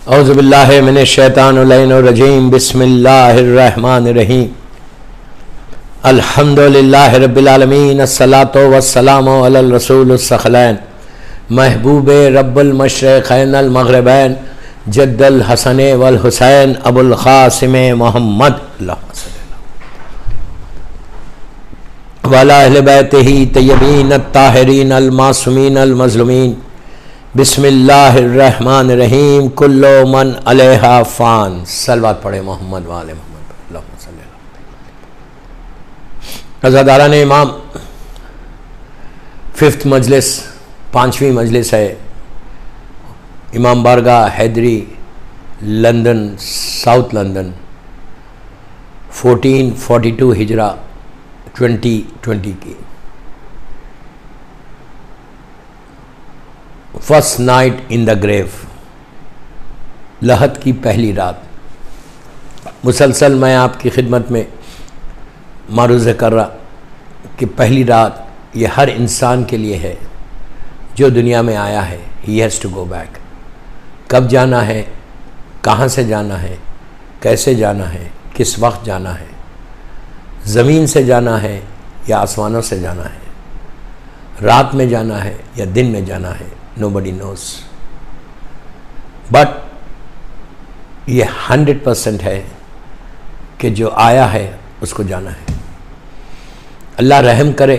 औज़ुबिल्लाहि मिनश्शैतानिर्रजीम बिस्मिल्लाहिर्रहमानिर्रहीम अल्हम्दुलिल्लाहि रब्बिल आलमीन अस्सलातु वस्सलामु अलल रसूलिस सखलैन महबूबे रब्बुल मशरिक़ैन अल मग़रिबैन जद्दल हसन वल हुसैन अबुल क़ासिम मोहम्मद वअला अहले बैतिही तय्यबीन अत्ताहिरीन अल मासूमीन अल मज़लूमीन बिस्मिल्लाहिर्रहमानिर्रहीम कुल्लु मन अलैहा फ़ान। सलवात पढ़े मोहम्मद वाले मोहम्मद। अज़ादारान इमाम, 5th मजलिस, 5वीं मजलिस है Imam Bargah Hyderi, London, south London, 1442 हिजरा 2020 की। First night in the grave, लहद की पहली रात। मुसलसल मैं आपकी खिदमत में मारूज़ कर रहा कि पहली रात ये हर इंसान के लिए है जो दुनिया में आया है। He has to go back. कब जाना है, कहाँ से जाना है, कैसे जाना है, किस वक्त जाना है, ज़मीन से जाना है या आसमानों से जाना है, रात में जाना है या दिन में जाना है, nobody knows। बट ये 100% है कि जो आया है उसको जाना है। अल्लाह रहम करे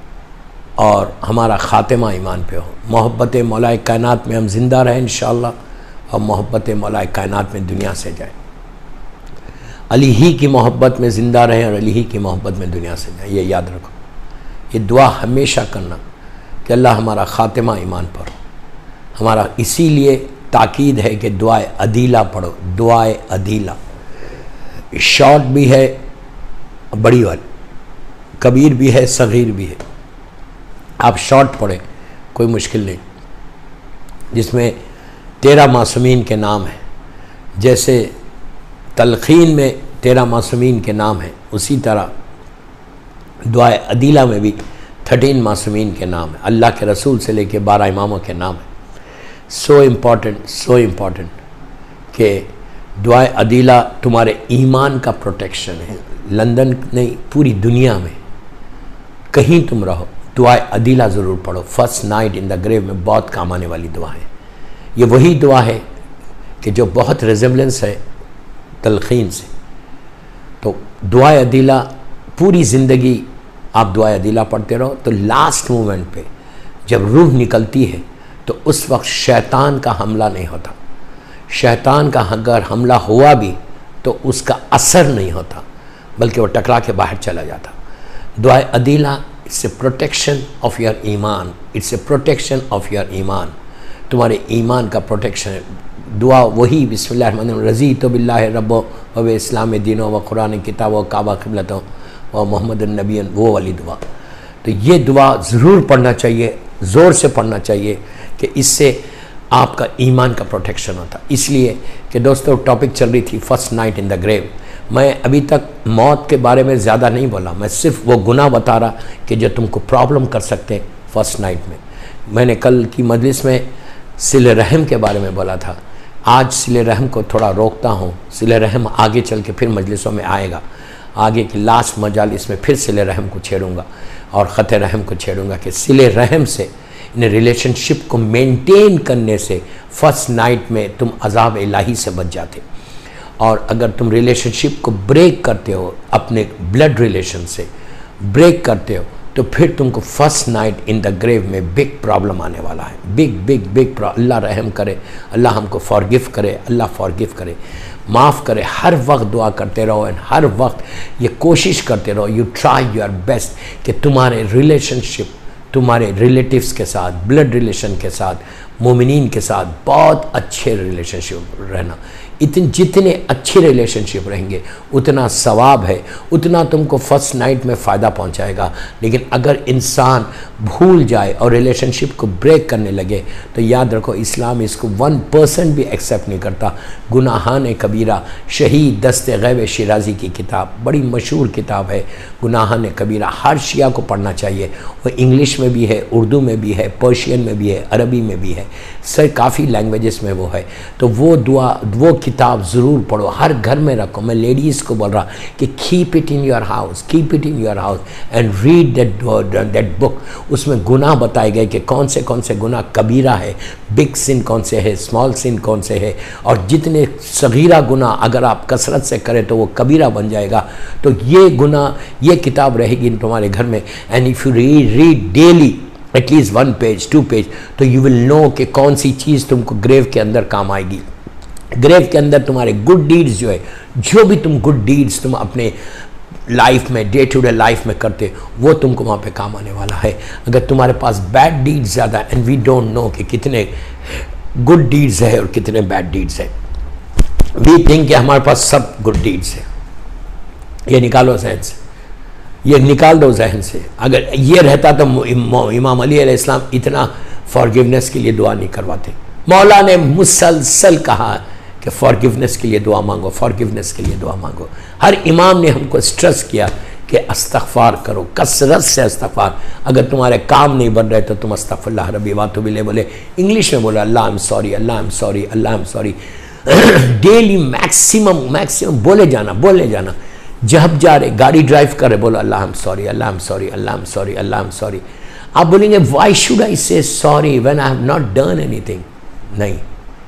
और हमारा ख़ातिमा ईमान पे हो। मोहब्बत मौलाए कायनात में हम ज़िंदा रहें इंशाअल्लाह, और मोहब्बत मौलाए कायनात में दुनिया से जाए। अली ही की मोहब्बत में ज़िंदा रहें और अली ही की मोहब्बत में दुनिया से जाए। ये याद रखो, ये दुआ हमेशा करना कि अल्लाह हमारा ख़ातिमा ईमान पर हो। हमारा इसीलिए ताकीद है कि दुआए अदीला पढ़ो। दुआए अदीला शॉर्ट भी है, बड़ी वाली, कबीर भी है, सगीर भी है। आप शॉर्ट पढ़ें, कोई मुश्किल नहीं, जिसमें 13 मासूमीन के नाम हैं। जैसे तलखीन में 13 मासूमीन के नाम हैं, उसी तरह दुआए अदीला में भी 13 मासूमीन के नाम हैं। अल्लाह के रसूल से लेके 12 इमामों के नाम हैं। सो इम्पॉर्टेंट कि दुआए अदीला तुम्हारे ईमान का प्रोटेक्शन है। लंदन नहीं, पूरी दुनिया में कहीं तुम रहो, दुआए अदीला ज़रूर पढ़ो। First night in the grave में बहुत काम आने वाली दुआ है। ये वही दुआ है कि जो बहुत रिजेम्बलेंस है तलखीन से। तो दुआए अदीला पूरी ज़िंदगी आप दुआ अदीला पढ़ते रहो, तो लास्ट मोमेंट पे जब रूह निकलती है तो उस वक्त शैतान का हमला नहीं होता। शैतान का अगर हमला हुआ भी तो उसका असर नहीं होता, बल्कि वो टकरा के बाहर चला जाता। दुआ अदीला it's a protection of your ईमान, it's a protection of your ईमान। तुम्हारे ईमान का प्रोटेक्शन है। दुआ वही बिस्मिल्लाहिर्रहमानिर्रहीम रज़ीतु बिल्लाहि रब्बो व इस्लाम दीनो व कुरान किताब व काबा क़िबलतो व मोहम्मद नबी, वो वाली दुआ। तो ये दुआ ज़रूर पढ़ना चाहिए, ज़ोर से पढ़ना चाहिए कि इससे आपका ईमान का प्रोटेक्शन होता। इसलिए कि दोस्तों टॉपिक चल रही थी first night in the grave. मैं अभी तक मौत के बारे में ज़्यादा नहीं बोला, मैं सिर्फ वो गुनाह बता रहा कि जो तुमको प्रॉब्लम कर सकते हैं फर्स्ट नाइट में। मैंने कल की मजलिस में सिले रहम के बारे में बोला था। आज सिले रहम को थोड़ा रोकता हूँ। सिले रहम आगे चल के फिर मजलिसों में आएगा। आगे की लास्ट मजालिस में फिर सिले रहम को छेड़ूंगा और ख़त रहम को छेड़ूंगा कि सिले रहम से, इन रिलेशनशिप को मेंटेन करने से फर्स्ट नाइट में तुम अज़ाब इलाही से बच जाते। और अगर तुम रिलेशनशिप को ब्रेक करते हो, अपने ब्लड रिलेशन से ब्रेक करते हो, तो फिर तुमको first night in the grave में बिग प्रॉब्लम आने वाला है। बिग अल्लाह रहम करे, अल्लाह हमको फॉरगिव करे, अल्लाह फॉरगिव करे, माफ़ करे। हर वक्त दुआ करते रहो एंड हर वक्त ये कोशिश करते रहो, यू ट्राई योर बेस्ट कि तुम्हारे रिलेशनशिप, तुम्हारे रिलेटिव्स के साथ, ब्लड रिलेशन के साथ, मोमिनीन के साथ बहुत अच्छे रिलेशनशिप रहना। इतने जितने अच्छे रिलेशनशिप रहेंगे उतना सवाब है, उतना तुमको फर्स्ट नाइट में फ़ायदा पहुंचाएगा। लेकिन अगर इंसान भूल जाए और रिलेशनशिप को ब्रेक करने लगे तो याद रखो इस्लाम इसको 1% भी एक्सेप्ट नहीं करता। गुनाहान कबीरा, शहीद दस्ते गैब शिराजी की किताब, बड़ी मशहूर किताब है गुनाहान कबीरा। हर शिया को पढ़ना चाहिए। वो इंग्लिश में भी है, उर्दू में भी है, पर्शियन में भी है, अरबी में भी है, सर काफ़ी लैंग्वेजेस में वो है। तो वो दुआ, वो किताब ज़रूर पढ़ो, हर घर में रखो। मैं लेडीज़ को बोल रहा कि keep it in your house, keep it in your house and read that book. उसमें गुनाह बताए गए कि कौन से गुनाह कबीरा है, बिग सिन कौन से है, स्मॉल सिन कौन से है, और जितने सगीरा गुनाह अगर आप कसरत से करें तो वो कबीरा बन जाएगा। तो ये गुनाह, ये किताब रहेगी तुम्हारे घर में। And if you read daily at least 1 page 2 page, तो यू विल नो कि कौन सी चीज़ तुमको ग्रेव के अंदर काम आएगी। ग्रेव के अंदर तुम्हारे गुड डीड्स जो है, जो भी तुम गुड डीड्स तुम अपने लाइफ में, डे टू डे लाइफ में करते, वो तुमको वहाँ पे काम आने वाला है। अगर तुम्हारे पास बैड डीड्स ज़्यादा, एंड वी डोंट नो कि कितने गुड डीड्स है और कितने बैड डीड्स है। वी थिंक कि हमारे पास सब गुड डीड्स है। ये निकालो जहन से, ये निकाल दो जहन से। अगर ये रहता तो इमाम अली अलैहिस्सलाम इतना फॉरगिवनेस के लिए दुआ नहीं करवाते। मौला ने मुसलसल कहा कि फॉरगिवनेस के लिए दुआ मांगो, फॉरगिवनेस के लिए दुआ मांगो। हर इमाम ने हमको स्ट्रेस किया कि अस्तगफार करो, कसरत से अस्तगफार। अगर तुम्हारे काम नहीं बन रहे तो तुम अस्तगफिरुल्लाह रब्बी वातुब इलैह बोले, इंग्लिश में बोला अल्लाह आई एम सॉरी, अल्लाह आई एम सॉरी, अल्लाह I am sorry. Daily maximum बोले जाना। जब जा रहे, गाड़ी ड्राइव कर रहे, बोलो अल्लाह आई एम सॉरी, अल्लाह आई एम सॉरी, अल्लाह आई एम सॉरी, अल्लाह आई एम सॉरी। आप बोलेंगे why should I say sorry when I have not done anything? नहीं,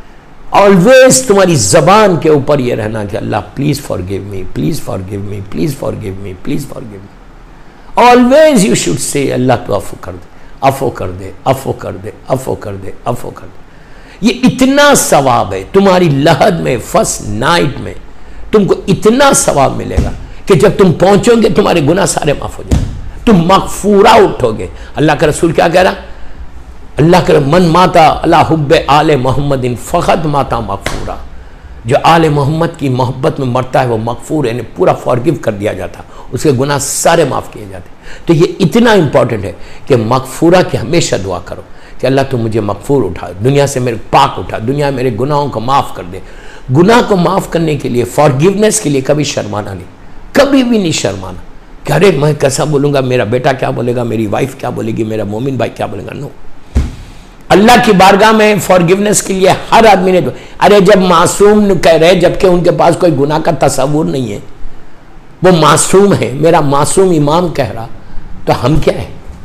ऑलवेज तुम्हारी जबान के ऊपर ये रहना कि अल्लाह please forgive me, please forgive me, please forgive me, please forgive me. Always you should say अल्लाह तो अफो कर दे, अफो कर दे, अफो कर दे, अफो कर दे, अफो कर दे। ये इतना सवाब है तुम्हारी लहद में, फर्स्ट नाइट में तुमको इतना सवाब मिलेगा कि जब तुम पहुंचोगे तुम्हारे गुनाह सारे माफ हो जाएंगे, तुम मगफूरा उठोगे। अल्लाह का रसूल क्या कह रहा? अल्लाह के मन माता अल्लाह हुब्बे आले मोहम्मदिन फ़क़त माता मगफूरा। जो आले मोहम्मद की मोहब्बत में मरता है वो मगफूर, यानी पूरा फॉरगिव कर दिया जाता, उसके गुनाह सारे माफ़ किए जाते। तो ये इतना इंपॉर्टेंट है कि मगफूरा की हमेशा दुआ करो कि अल्लाह तुम मुझे मगफूर उठा, दुनिया से मेरे पाक उठा, दुनिया मेरे गुनाहों को माफ़ कर दे। गुनाह को माफ़ करने के लिए, फॉरगिवनेस के लिए कभी शर्माना नहीं, कभी भी नहीं शर्माना कि अरे मैं कैसा बोलूँगा, मेरा बेटा क्या बोलेगा, मेरी वाइफ क्या बोलेगी, मेरा मोमिन भाई क्या बोलेगा। नो, अल्लाह की बारगाह में फॉरगिवनेस के लिए हर आदमी ने, अरे जब मासूम कह रहे, जबकि उनके पास कोई गुनाह का तसव्वुर नहीं है, वो मासूम है, मेरा मासूम इमाम कह रहा, तो हम क्या है?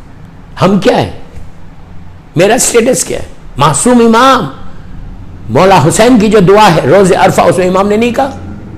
हम क्या है? मेरा स्टेटस क्या है? मासूम इमाम। मौला हुसैन की जो दुआ है रोज़ अरफा, उसमें इमाम ने नहीं कहा,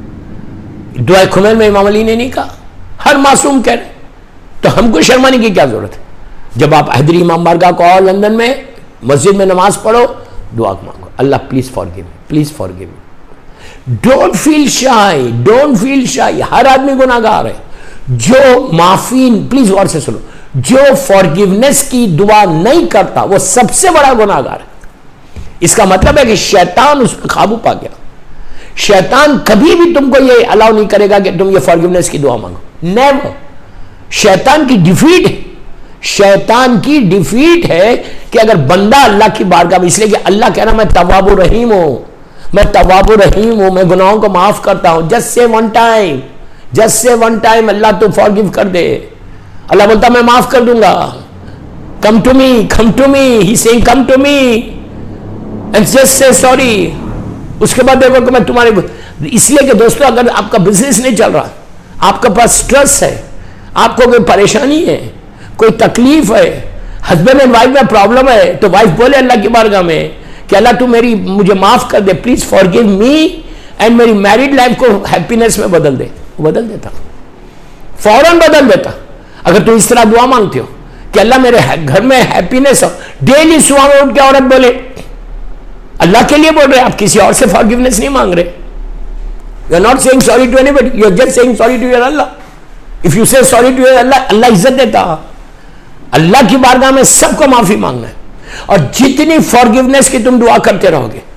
दुआ खुमैन में इमाम अली ने नहीं कहा, हर मासूम कह रहे। तो हमको शर्माने की क्या जरूरत है? जब आप हैदरी इमाम बारगाह को आओ लंदन में, मस्जिद में नमाज पढ़ो, दुआ मांगो, अल्लाह please forgive me, please forgive me. Don't feel shy, don't feel shy. हर आदमी गुनाहगार है। जो माफी, प्लीज गौर से सुनो, जो फॉरगिवनेस की दुआ नहीं करता वो सबसे बड़ा गुनाहगार है। इसका मतलब है कि शैतान उस पर काबू पा गया। शैतान कभी भी तुमको ये अलाउ नहीं करेगा कि तुम ये फॉरगिवनेस की दुआ मांगो, नेवर। शैतान की डिफीट है, शैतान की डिफीट है कि अगर बंदा अल्लाह की बारगाह में, इसलिए कि अल्लाह कह रहा मैं तवाबु रहीम हूं, मैं तवाबु रहीम हूं, मैं गुनाहों को माफ करता हूं। Just say one time, just say one time अल्लाह तो फॉरगिव कर दे। अल्लाह बोलता मैं माफ कर दूंगा, come to me, come to me, he saying come to me and just say sorry. उसके बाद देखो कि मैं तुम्हारे, इसलिए कि दोस्तों अगर आपका बिजनेस नहीं चल रहा, आपके पास स्ट्रेस है, आपको कोई परेशानी है, कोई तकलीफ है, हस्बैंड एंड वाइफ में प्रॉब्लम है, तो वाइफ बोले अल्लाह की बारगाह में कि अल्लाह तू मुझे माफ कर दे, प्लीज फॉरगिव मी एंड मेरी मैरिड लाइफ को हैप्पीनेस में बदल दे। वो बदल देता, फौरन बदल देता। अगर तू इस तरह दुआ मांगते हो कि अल्लाह मेरे घर में हैप्पीनेस हो, डेली सुबह में उठ के औरत बोले, अल्लाह के लिए बोल रहे, आप किसी और से फॉरगिवनेस नहीं मांग रहे। You are not saying sorry to anybody, you are just saying sorry to your अल्लाह। If you say sorry to your अल्लाह, अल्लाह इज्जत देता। अल्लाह की बारगाह में सबको माफी मांगना है। और जितनी फॉरगिवनेस की तुम दुआ करते रहोगे,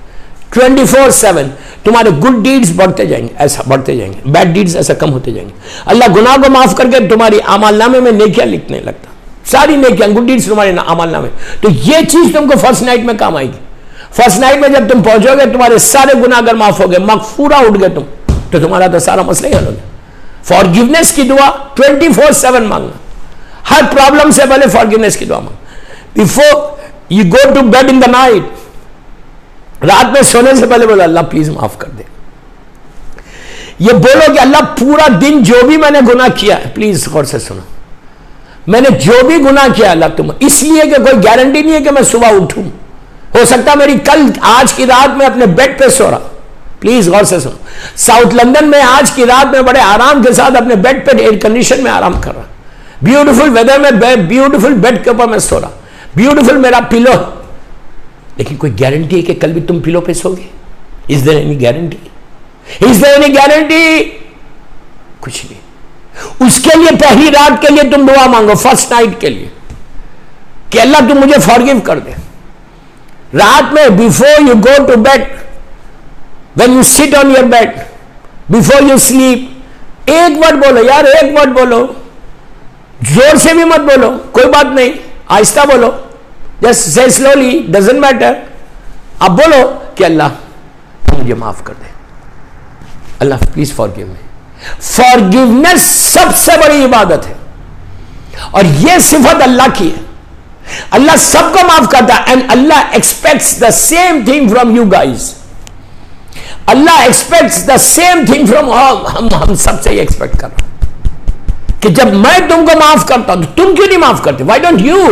24/7 तुम्हारे गुड डीड्स बढ़ते जाएंगे, ऐसा बढ़ते जाएंगे, बैड डीड्स ऐसा कम होते जाएंगे। अल्लाह गुनाह को माफ करके तुम्हारी आमालनामे में नेकियां लिखने लगता, सारी नेकियां, गुड डीड्स तुम्हारे आमालनामे। तो ये चीज तुमको फर्स्ट नाइट में काम आएगी। फर्स्ट नाइट में जब तुम पहुंचोगे, तुम्हारे सारे गुनाह अगर माफ हो गए, मगफूरा उठ गए तुम, तो तुम्हारा तो सारा मसला ही हल हो गया। फॉरगिवनेस की दुआ 24/7 मांगना, हर प्रॉब्लम से पहले फॉरगिवनेस की दुआ मांगना। Before you go to bed in the night, रात में सोने से पहले बोलो अल्लाह प्लीज माफ कर दे। ये बोलो कि अल्लाह पूरा दिन जो भी मैंने गुनाह किया है, प्लीज गौर से सुनो, मैंने जो भी गुनाह किया अल्लाह तुम, इसलिए कि कोई गारंटी नहीं है कि मैं सुबह उठूं, हो सकता मेरी कल आज की रात में अपने बेड पे सो रहा, प्लीज गौर से सुनो। साउथ लंदन में आज की रात में बड़े आराम के साथ अपने बेड पे एयर कंडीशन में आराम कर रहा, ब्यूटीफुल वेदर में ब्यूटीफुल बेड के ऊपर मैं सो रहा, ब्यूटीफुल मेरा पिलो, लेकिन कोई गारंटी है कि कल भी तुम पिलो पे सोगे? Is there any guarantee? Is there any guarantee? कुछ नहीं। उसके लिए पहली रात के लिए तुम दुआ मांगो, फर्स्ट नाइट के लिए, कि अल्लाह तुम मुझे फॉरगिव कर दे। रात में before you go to bed, when you sit on your bed, before you sleep, एक वर्ड बोलो यार, एक वर्ड बोलो, जोर से भी मत बोलो, कोई बात नहीं, आहिस्ता बोलो, just say slowly, doesn't matter. अब बोलो कि अल्लाह मुझे माफ कर दे, अल्लाह प्लीज फॉरगिव मी। फॉरगिवनेस सबसे बड़ी इबादत है, और यह सिफत अल्लाह की है। अल्लाह सबको माफ करता है, एंड अल्लाह expects the same thing from you guys. अल्लाह expects the same thing from हम सबसे ही एक्सपेक्ट कर रहे हैं कि जब मैं तुमको माफ करता हूं तो तुम क्यों नहीं माफ करते? Why don't you?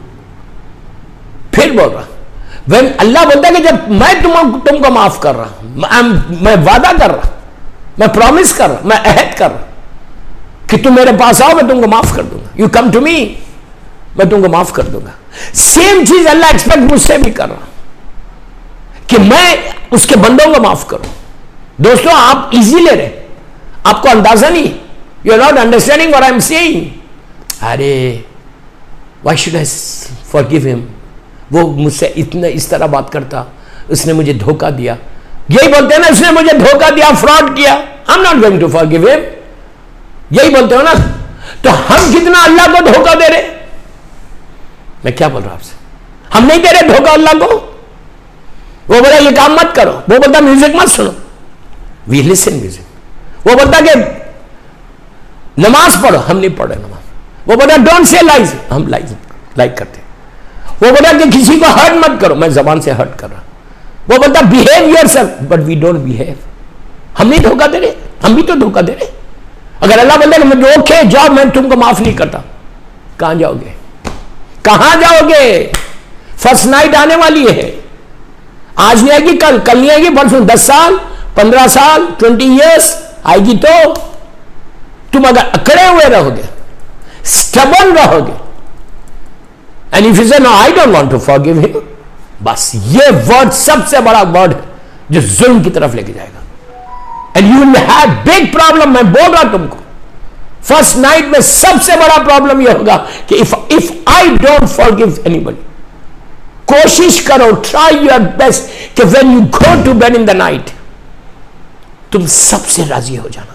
फिर बोल रहा, when अल्लाह बोलता है कि जब मैं तुमको माफ कर रहा, मैं वादा कर रहा, मैं प्रॉमिस कर रहा, मैं अहद कर रहा कि तुम मेरे पास आओ, मैं तुमको माफ कर दूंगा, यू कम टू मी, मैं तुमको माफ कर दूंगा। सेम चीज अल्लाह एक्सपेक्ट मुझसे भी कर रहा कि मैं उसके बंदों को माफ करूं। दोस्तों आप इजी ले रहे, आपको अंदाजा नहीं, you are not understanding what I am saying. अरे why should I forgive him, वो मुझसे इतना इस तरह बात करता, उसने मुझे धोखा दिया, यही बोलते हैं ना, उसने मुझे धोखा दिया, फ्रॉड किया, I am not going to forgive him, यही बोलते हो ना। तो हम कितना अल्लाह को धोखा दे रहे? मैं क्या बोल रहा हूं आपसे, हम नहीं दे रहे धोखा अल्लाह को। वो बोला ये काम मत करो, वो बोलता म्यूजिक मत सुनो, वी लिसन म्यूजिक। वो बोलता कि नमाज पढ़ो, हम नहीं पढ़े नमाज। वो बोलता डोंट से लाइज, हम लाइक करते। वो बोला कि किसी को हर्ट मत करो, मैं जबान से हर्ट कर रहा। वो बोलता behave yourself, but we don't behave. हम नहीं धोखा दे रहे, हम भी तो धोखा दे रहे। अगर अल्लाह बोलता है कि ओके जाओ, मैं तुमको माफ नहीं करता, कहां जाओगे? कहां जाओगे? फर्स्ट नाइट आने वाली है, आज नहीं आएगी, कल नहीं आएगी, परसों, 10 साल 15 साल 20 ईयर्स आएगी। तो तुम अगर अकड़े हुए रहोगे, स्टबन रहोगे, and if you say no I don't want to forgive him, बस ये वर्ड सबसे बड़ा वर्ड है जो जुल्म की तरफ लेके जाएगा, and you will have big problem. मैं बोल रहा तुमको, फर्स्ट नाइट में सबसे बड़ा प्रॉब्लम यह होगा कि if I don't forgive anybody, कोशिश करो, ट्राई योर बेस्ट कि when you go to bed in the night तुम सबसे राजी हो जाना,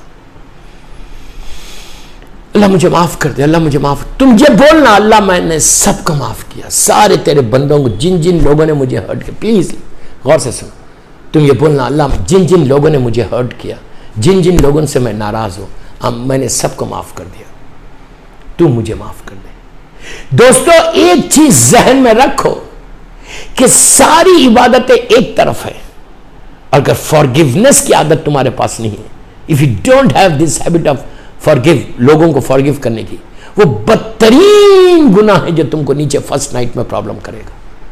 अल्लाह मुझे माफ कर दे, अल्लाह मुझे माफ। तुम ये बोलना अल्लाह मैंने सबको माफ किया, सारे तेरे बंदों को, जिन जिन लोगों ने मुझे हर्ट किया, प्लीज गौर से सुनो, तुम ये बोलना अल्लाह जिन जिन लोगों ने मुझे हर्ट किया, जिन जिन लोगों से मैं नाराज हूं, मैंने सबको माफ कर दिया, तू मुझे माफ कर दे। दोस्तों एक चीज जहन में रखो कि सारी इबादतें एक तरफ है, अगर फॉरगिवनेस की आदत तुम्हारे पास नहीं है, if you don't have this habit of forgive, लोगों को फॉरगिव करने की, वो बदतरीन गुनाह है जो तुमको नीचे फर्स्ट नाइट में प्रॉब्लम करेगा,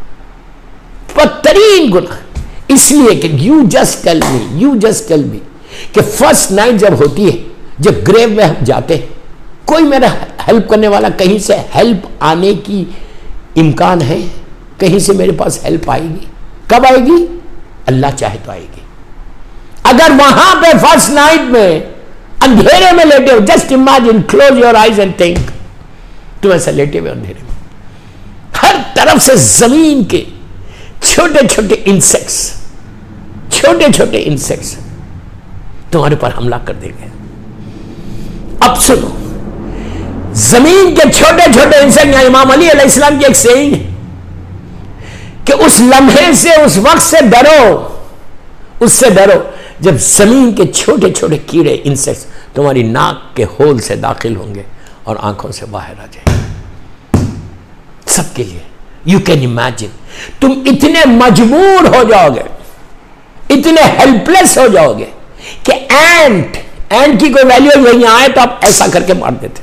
बदतरीन गुनाह। इसलिए कि यू जस्ट टेल मी कि फर्स्ट नाइट जब होती है, जब ग्रेव में हम जाते हैं, कोई मेरा हेल्प करने वाला, कहीं से हेल्प आने की इम्कान है, कहीं से मेरे पास हेल्प आएगी, कब आएगी? अल्लाह चाहे तो आएगी। अगर वहां पे फर्स्ट नाइट में अंधेरे में लेटे हो, just imagine, close your eyes and think, तुम ऐसा लेटे हुए अंधेरे में, हर तरफ से जमीन के छोटे छोटे इंसेक्ट्स छोटे छोटे इंसेक्ट्स तुम्हारे ऊपर हमला कर देंगे। अब सुनो, जमीन के छोटे छोटे इंसेक्ट, यहां इमाम अली अलैहिस्सलाम की एक सेइंग है कि उस लम्हे से, उस वक्त से डरो, उससे डरो जब जमीन के छोटे छोटे कीड़े इंसेक्ट्स तुम्हारी नाक के होल से दाखिल होंगे और आंखों से बाहर आ जाएंगे। सबके लिए यू कैन इमेजिन, तुम इतने मजबूर हो जाओगे, इतने हेल्पलेस हो जाओगे कि एंट की कोई वैल्यू नहीं आए तो आप ऐसा करके मार देते,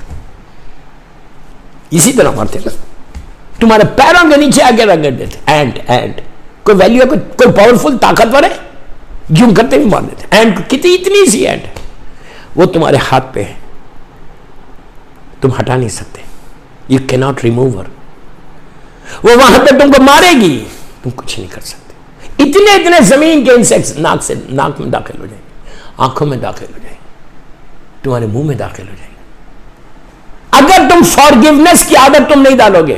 इसी तरह मारते ना, तुम्हारे पैरों के नीचे आके रगड़ देते। एंट कोई वैल्यू, कोई पावरफुल ताकतवर है, यूं करते भी मार देते। एंट कितनी, इतनी सी एंट वो तुम्हारे हाथ पे है, तुम हटा नहीं सकते, you can not remove her, वो वहां पे तुमको मारेगी, तुम कुछ नहीं कर सकते। इतने इतने जमीन के इंसेक्ट्स नाक में दाखिल हो जाएंगे, आंखों में दाखिल हो जाएंगे, तुम्हारे मुंह में दाखिल हो जाएंगे। अगर तुम फॉरगिवनेस की आदत तुम नहीं डालोगे,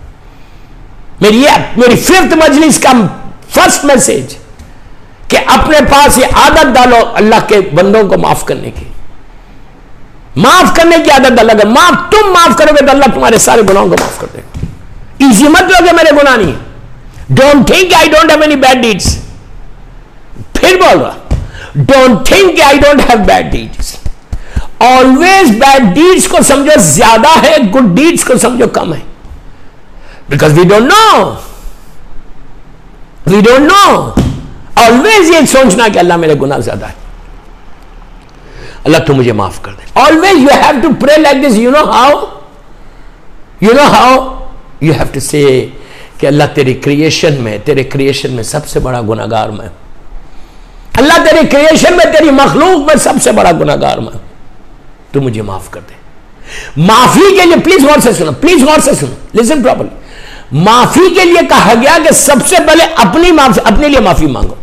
मेरी फिफ्थ मजलिस का फर्स्ट मैसेज कि अपने पास ये आदत डालो अल्लाह के बंदों को माफ करने की, माफ करने की आदत डालोगे, तुम माफ करोगे तो अल्लाह तुम्हारे सारे गुनाहों को माफ कर देगा। इजी मत लोगे मेरे गुनाह नहीं, don't think I don't have any bad deeds, फिर बोल रहा, don't think I don't have bad deeds. Always bad deeds को समझो ज्यादा है, गुड डीड्स को समझो कम है, because we don't know. Always ये सोचना कि अल्लाह मेरे गुनाह ज्यादा है, अल्लाह तू मुझे माफ कर दे। Always you have to pray like this. You know how you have to say कि अल्लाह तेरे क्रिएशन में सबसे बड़ा गुनाहगार मैं, अल्लाह तेरे क्रिएशन में, तेरी मखलूक में सबसे बड़ा गुनाहगार मैं, तू मुझे माफ कर दे। माफी के लिए प्लीज गौर से सुनो, लिसन प्रॉपर्ली। माफी के लिए कहा गया कि सबसे पहले अपने लिए माफी मांगो,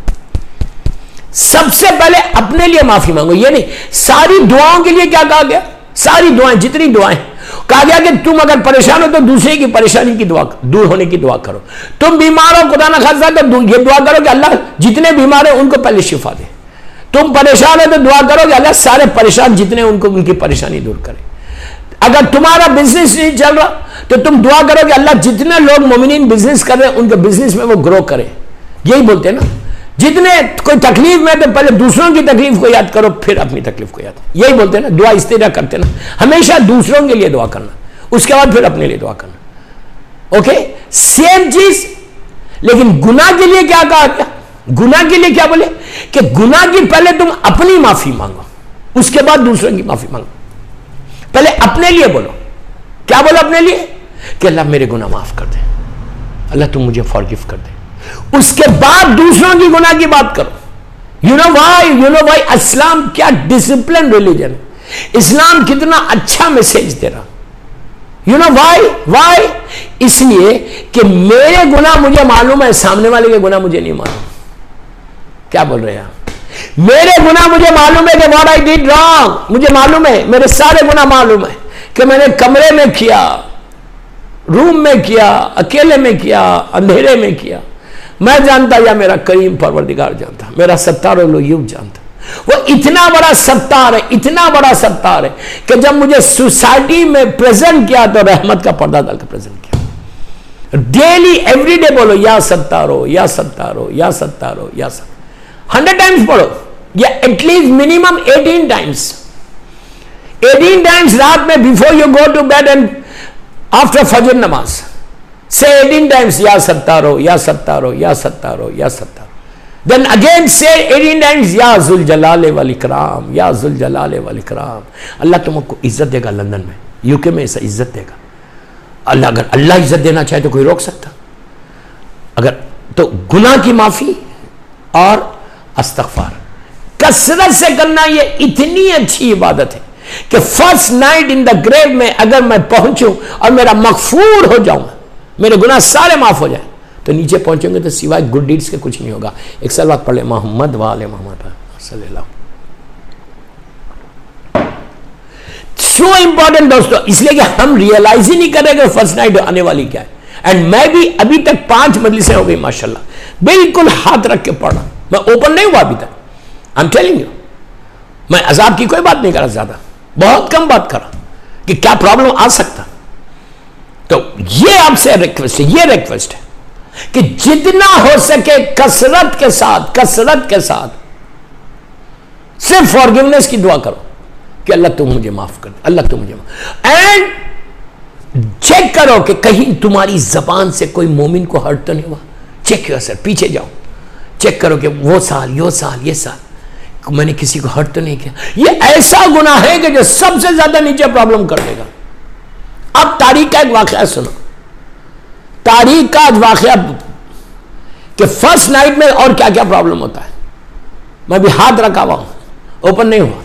सबसे पहले अपने लिए माफी मांगो। ये नहीं, सारी दुआओं के लिए क्या कहा गया, सारी दुआएं, जितनी दुआएं कहा गया कि तुम अगर परेशान हो तो दूसरे की परेशानी की दुआ, दूर होने की दुआ करो। तुम बीमार हो खुदा ना खास्ता तो ये दुआ करो कि अल्लाह जितने बीमार है उनको पहले शिफा दे। तुम परेशान हो तो दुआ करो कि अल्लाह सारे परेशान जितने उनको उनकी परेशानी दूर करे। अगर तुम्हारा बिजनेस नहीं चल रहा तो तुम दुआ करो कि अल्लाह जितने लोग मोमिनीन बिजनेस कर रहे हैं उनके बिजनेस में वो ग्रो करे। यही बोलते हैं ना, जितने कोई तकलीफ में तो पहले दूसरों की तकलीफ को याद करो फिर अपनी तकलीफ को याद, यही बोलते हैं ना, दुआ इस तरह करते ना, हमेशा दूसरों के लिए दुआ करना, उसके बाद फिर अपने लिए दुआ करना। ओके, सेम चीज। लेकिन गुनाह के लिए क्या कहा गया, गुनाह के लिए क्या बोले कि गुनाह की पहले तुम अपनी माफी मांगो, उसके बाद दूसरों की माफी मांगो। पहले अपने लिए बोलो, क्या बोलो अपने लिए कि अल्लाह मेरे गुनाह माफ कर दे, अल्लाह तुम मुझे फॉरगिव कर दे। उसके बाद दूसरों की गुनाह की बात करो। यू नो वाई इस्लाम क्या डिसिप्लिन रिलीजन है, इस्लाम कितना अच्छा मैसेज दे रहा। यू नो वाई इसलिए कि मेरे गुनाह मुझे मालूम है, सामने वाले के गुनाह मुझे नहीं मालूम। क्या बोल रहे हैं आप, मेरे गुनाह मुझे मालूम है कि व्हाट आई डिड रॉन्ग, मुझे मालूम है, मेरे सारे गुनाह मालूम है कि मैंने कमरे में किया, रूम में किया, अकेले में किया, अंधेरे में किया। मैं जानता या मेरा करीम परवरदिगार जानता, मेरा सत्तार यूब जानता। वो इतना बड़ा सत्तार है, इतना बड़ा सत्तार है कि जब मुझे सोसाइटी में प्रेजेंट किया तो रहमत का पर्दा डालकर प्रेजेंट किया। डेली एवरीडे बोलो या सत्तारो, या सत्तारो, या सत्तारो, या 100 टाइम्स पढ़ो, या एटलीस्ट मिनिमम 18 टाइम्स। 18 टाइम्स रात में before you go to bed and after फजर नमाज say 18 times ya sattaro, ya sattaro, ya sattaro, ya sattaro. Then again say 18 times ya zul jalale wal ikram, ya zul jalale wal ikram. अल्लाह तुमको इज्जत देगा, London में UK में ऐसा इज्जत देगा अल्लाह। अगर अल्लाह इज्जत देना चाहे तो कोई रोक सकता? अगर तो गुनाह की माफी और इस्तग़फ़ार कसरत से करना, ये इतनी अच्छी इबादत है कि first night in the grave में अगर मैं पहुंचूं और मेरा मगफूर हो जाऊं, मेरे गुनाह सारे माफ हो जाए, तो नीचे पहुंचेंगे तो सिवाय गुड डीड्स के कुछ नहीं होगा। एक सलवात पढ़ ले, मोहम्मद वाले मोहम्मद सल्लल्लाहु। सो इंपॉर्टेंट दोस्तों, इसलिए कि हम रियलाइज ही नहीं करेंगे फर्स्ट नाइट आने वाली क्या है। एंड मैं भी अभी तक 5 मजलिसें हो गई माशाल्लाह, बिल्कुल हाथ रख के पढ़ा, मैं ओपन नहीं हुआ अभी तक। आई एम टेलिंग यू, मैं अजाब की कोई बात नहीं करा, ज्यादा बहुत कम बात करा कि क्या प्रॉब्लम आ सकता। तो ये आपसे रिक्वेस्ट है, ये रिक्वेस्ट है कि जितना हो सके कसरत के साथ सिर्फ फॉरगिवनेस की दुआ करो कि अल्लाह तुम मुझे माफ कर दे, अल्लाह तुम मुझे माफ। एंड चेक करो कि कहीं तुम्हारी जबान से कोई मोमिन को हर्ट तो नहीं हुआ। चेक योर सेल्फ, पीछे जाओ, चेक करो कि वो साल, ये साल मैंने किसी को हर्ट तो नहीं किया। ये ऐसा गुनाह है कि जो सबसे ज्यादा नीचे प्रॉब्लम कर देगा। अब तारीख का एक वाकया सुनो, तारीख का वाकया कि फर्स्ट नाइट में और क्या क्या प्रॉब्लम होता है। मैं भी हाथ रखा हुआ हूं, ओपन नहीं हुआ,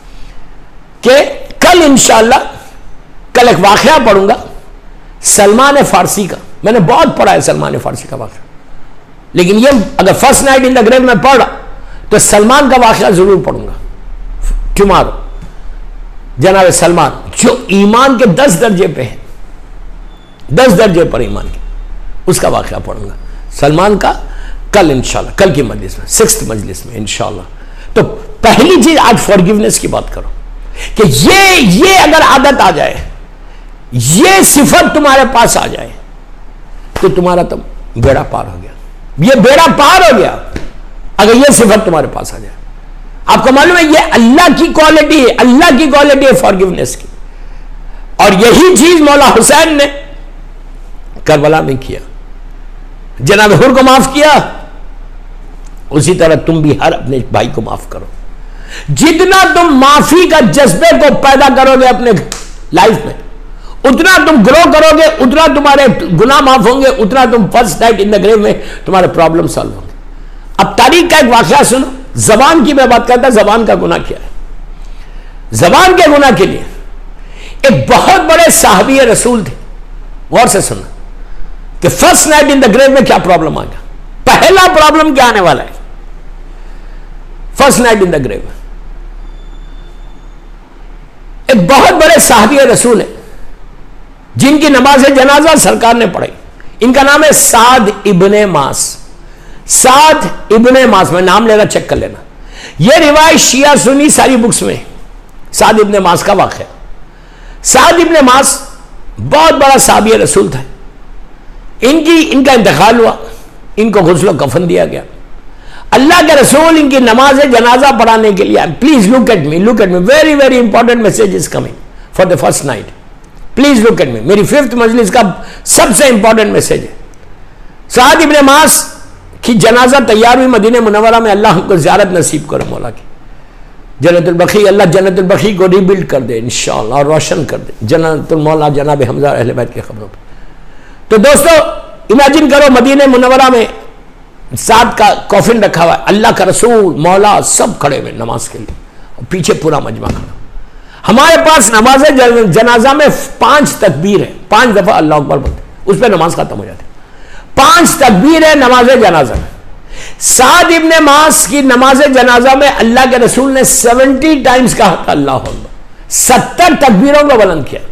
कि कल इंशाअल्लाह कल एक वाकया पढ़ूंगा सलमान फारसी का। मैंने बहुत पढ़ा है सलमान फारसी का वाकया, लेकिन ये अगर first night in the grave में पढ़ा तो सलमान का वाकया जरूर पढ़ूंगा टुमारो। जनाब सलमान जो ईमान के 10 दर्जे पे है, 10 दर्जे पर ईमान के, उसका वाकया पढ़ूंगा सलमान का कल इंशाल्लाह, कल की मजलिस में, 6th मजलिस में इंशाल्लाह। तो पहली चीज आज फॉरगिवनेस की बात करो कि ये अगर आदत आ जाए, ये सिफत तुम्हारे पास आ जाए तो तुम्हारा तो बेड़ा पार हो गया। ये बेड़ा पार हो गया अगर ये सिफत तुम्हारे पास आ जाए। आपको मालूम है ये अल्लाह की क्वालिटी है, अल्लाह की क्वालिटी है फॉरगिवनेस की। और यही चीज मौला हुसैन ने करबला में किया, जनाब हुर को माफ किया। उसी तरह तुम भी हर अपने भाई को माफ करो। जितना तुम माफी का जज्बे को पैदा करोगे अपने लाइफ में, उतना तुम ग्रो करोगे, उतना तुम्हारे गुनाह माफ होंगे, उतना तुम first night in the grave में तुम्हारे प्रॉब्लम सॉल्व होंगे। अब तारीख का एक वाकया सुनो। जबान की मैं बात करता, जबान का गुनाह क्या है। जबान के गुनाह के लिए एक बहुत बड़े साहबी रसूल थे, गौर से सुना कि first night in the grave में क्या प्रॉब्लम आ गया। पहला प्रॉब्लम क्या आने वाला है first night in the grave में। एक बहुत बड़े साहबी रसूल है जिनकी नमाज जनाजा सरकार ने पढ़ाई। इनका नाम है साद इब्ने मास। साद इब्ने मास, मैं नाम लेना, चेक कर लेना। यह रिवायत शिया सुनी सारी बुक्स में साद इब्ने मास का वाक़या। साद इब्ने मास बहुत बड़ा साहबी रसूल था। इनका इंतकाल हुआ, इनको गुस्ल कफन दिया गया। अल्लाह के रसूल इनकी नमाज जनाजा पढ़ाने के लिए, please look at me, very very important message is coming for the first night, please look at me. मेरी 5th मजलिस का सबसे इंपॉर्टेंट मैसेज है। साद इब्ने मास की जनाजा तैयार हुई मदीने मुनव्वरा में। अल्लाह हमको ज़ियारत नसीब करो मौला की। जन्नतुल बखी, अल्लाह जन्नतुल बखी को रीबिल्ड कर दे इंशाअल्लाह और रोशन कर दे जन्नतुल मौला जनाब हमजा अहले बैत की खबरों पर। तो दोस्तों इमेजिन करो मदीने मुनव्वरा में साद का कॉफिन रखा हुआ है, अल्लाह का रसूल मौला सब खड़े हुए नमाज के लिए, और पीछे पूरा मजमा खड़ा। हमारे पास नमाज जनाजा में 5 तकबीर है, 5 दफा अल्लाह अकबर बोलते, उस पर नमाज खत्म हो जाती है। 5 तकबीर है नमाज जनाजा में। साद इब्ने मास की नमाज जनाजा में अल्लाह के रसूल ने 70 टाइम्स कहा था अल्लाह अकबर, 70 तकबीरों को बुलंद किया।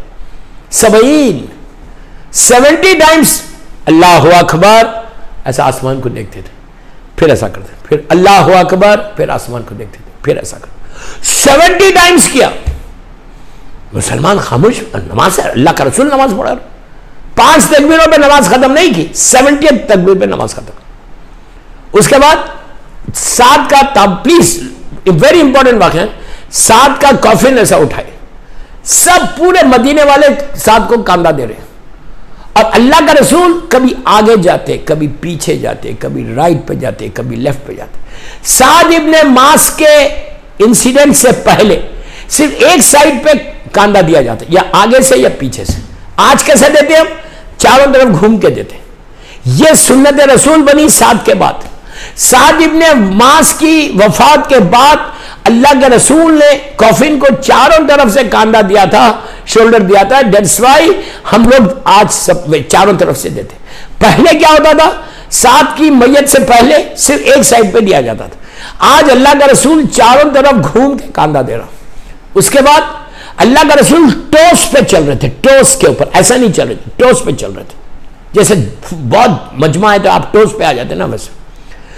70 टाइम्स अल्लाह अकबर, ऐसा आसमान को देखते थे, फिर ऐसा करते, फिर अल्लाह अकबर, फिर आसमान को देखते थे, फिर ऐसा करते। 70 टाइम्स किया। मुसलमान खामोश, नमाज है, अल्लाह का रसूल नमाज पढ़ा। 5 तकबीरों पे नमाज खत्म नहीं की, 70 तकबीर पे नमाज खत्म। उसके बाद साद का तब, प्लीज वेरी इंपॉर्टेंट वाक़या, साद का कॉफिन ऐसा उठाए, सब पूरे मदीने वाले साद को कांदा दे रहे हैं, और अल्लाह का रसूल कभी आगे जाते, कभी पीछे जाते, कभी राइट पे जाते, कभी लेफ्ट पे जाते। साद इब्ने मास के इंसिडेंट से पहले सिर्फ एक साइड पे कांदा दिया जाता, या आगे से या पीछे से। आज कैसे देते हम, चारों तरफ घूम के देते। यह सुन्नत रसूल बनी साद के बाद। साद इब्ने मास की वफात के बाद अल्लाह के रसूल ने कॉफिन को चारों तरफ से कांदा दिया था, शोल्डर दिया था। दैट्स व्हाई हम लोग आज सब चारों तरफ से देते। पहले क्या होता था, साद की मैयत से पहले सिर्फ एक साइड पे दिया जाता था। आज अल्लाह का रसूल चारों तरफ घूम के कांदा दे रहा। उसके बाद अल्लाह का रसूल टोस पे चल रहे थे, टोस के ऊपर, ऐसा नहीं चल रहे थे, टोस पे चल रहे थे। जैसे बहुत मजमा है तो आप टोस पे आ जाते ना, वैसे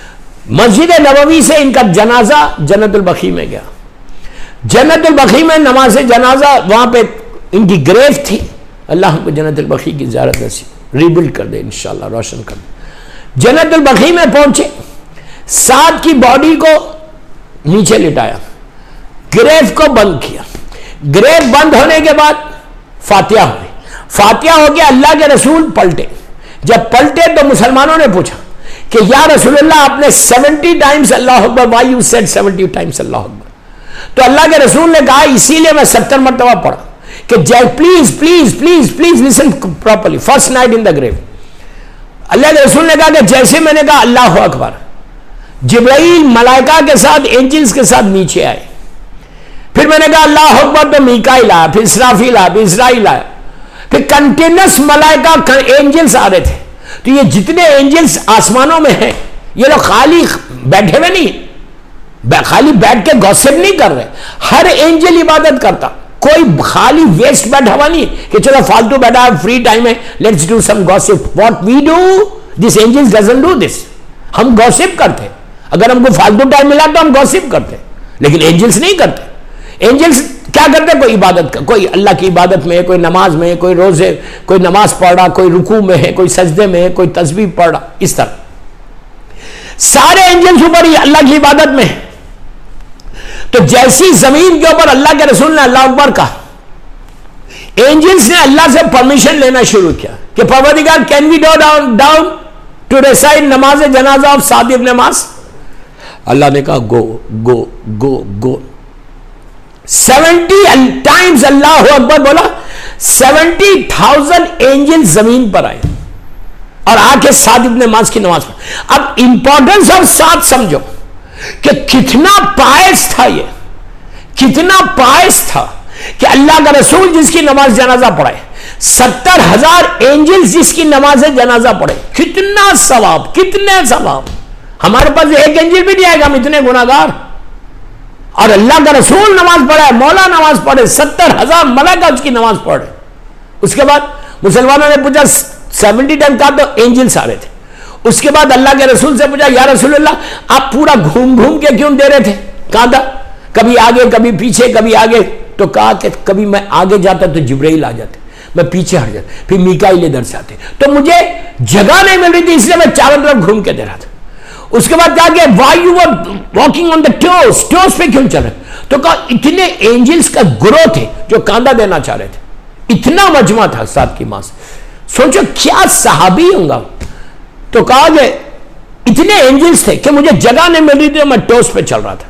मस्जिद नबवी से इनका जनाजा जन्नतुल बकी में गया। जन्नतुल बकी में नमाज जनाजा, वहां पे इनकी ग्रेव थी। अल्लाह हमको जन्नतुल बकी की ज़ियारत नसीब, रीबिल्ड कर दे इंशाअल्लाह, रोशन कर दे। जन्नतुल बकी में पहुंचे, साद की बॉडी को नीचे लिटाया, ग्रेव को बंद किया। ग्रेव बंद होने के बाद फातिहा हुई। फातिहा हो गया, अल्लाह के रसूल पलटे। जब पलटे तो मुसलमानों ने पूछा कि या रसूलुल्लाह, आपने 70 टाइम्स अल्लाह अकबर, व्हाई यू सेड 70 टाइम्स अल्लाह अकबर? तो अल्लाह के रसूल ने कहा, इसीलिए मैं 70 मरतबा पढ़ा कि जय please please please please listen properly, first night in the grave. अल्लाह के रसूल ने कहा कि जैसे मैंने कहा अल्लाह अकबर, जिब्राइल मलाइका के साथ, एंजल्स के साथ नीचे आए। फिर मैंने कहा अल्लाह अकबर, तो मीकाईल आया, फिर इसराफील आया, फिर इस्राइल आया, फिर कंटिन्यूस मलाइका एंजल्स आ रहे थे। तो ये जितने एंजल्स आसमानों में हैं, ये लोग खाली बैठे हुए नहीं, खाली बैठ के गॉसिप नहीं कर रहे। हर एंजल इबादत करता, कोई खाली वेस्ट बैठा हुआ नहीं कि चलो फालतू बैठा है, फ्री टाइम है, let's do some gossip. What we do, this angels doesn't do this. हम गॉसिप करते, अगर हमको फालतू टाइम मिला तो हम गॉसिप करते, लेकिन एंजल्स नहीं करते। एंजल्स क्या करते, कोई इबादत का, कोई अल्लाह की इबादत में, कोई नमाज में, कोई रोजे, कोई नमाज पढ़ रहा, कोई रुकू में है, कोई सजदे में है, कोई तस्बीह पढ़ रहा, इस तरह सारे एंजल्स ऊपर ही अल्लाह की इबादत में है। तो जैसी जमीन के ऊपर अल्लाह के रसूल ने अल्लाह अकबर कहा, एंजल्स ने अल्लाह से परमिशन लेना शुरू किया कि परवरदिगार, can we go down to recite नमाज जनाजा ऑफ साद इब्न मास? अल्लाह ने कहा गो गो गो गो। 70 टाइम्स अल्लाह अकबर बोला, 70,000 एंजल जमीन पर आए और आके साद इब्न मास की नमाज पढ़ी। अब इंपॉर्टेंस ऑफ साद समझो कि कितना पायस था, ये कितना पायस था कि अल्लाह का रसूल जिसकी नमाज जनाजा पढ़ाए, 70,000 एंजल्स जिसकी नमाज जनाजा पढ़े, कितना सवाब, कितने सवाब। हमारे पास एक एंजल भी नहीं आएगा, हम इतने गुनाहगार। और अल्लाह का रसूल नमाज पढ़ा, मौला नमाज पढ़े, 70,000 मलाइका उसकी नमाज पढ़े। उसके बाद मुसलमानों ने पूछा, 70 टाइम कहा तो एंजल्स आ रहे थे। उसके बाद अल्लाह के रसूल से पूछा, या रसूलल्लाह, आप पूरा घूम घूम के क्यों दे रहे थे? कहा था कभी आगे कभी पीछे कभी आगे। तो कहा कि कभी मैं आगे जाता तो जिब्राइल आ जाते, मैं पीछे हट जाता, फिर मीकाईल इधर से आते, तो मुझे जगह नहीं मिल रही थी, इसलिए मैं चारों तरफ घूम के दे रहा था। उसके बाद कहा कि why you were walking on the toes, toes पे क्यों चल रहे? तो कहा इतने एंजल्स का ग्रोह थे जो कांदा देना चाह रहे थे, इतना मजमा था साद की मास। सोचो क्या सहाबी होगा। तो कहा कि इतने एंजल्स थे कि मुझे जगह नहीं मिल रही थी, मैं टोस पे चल रहा था।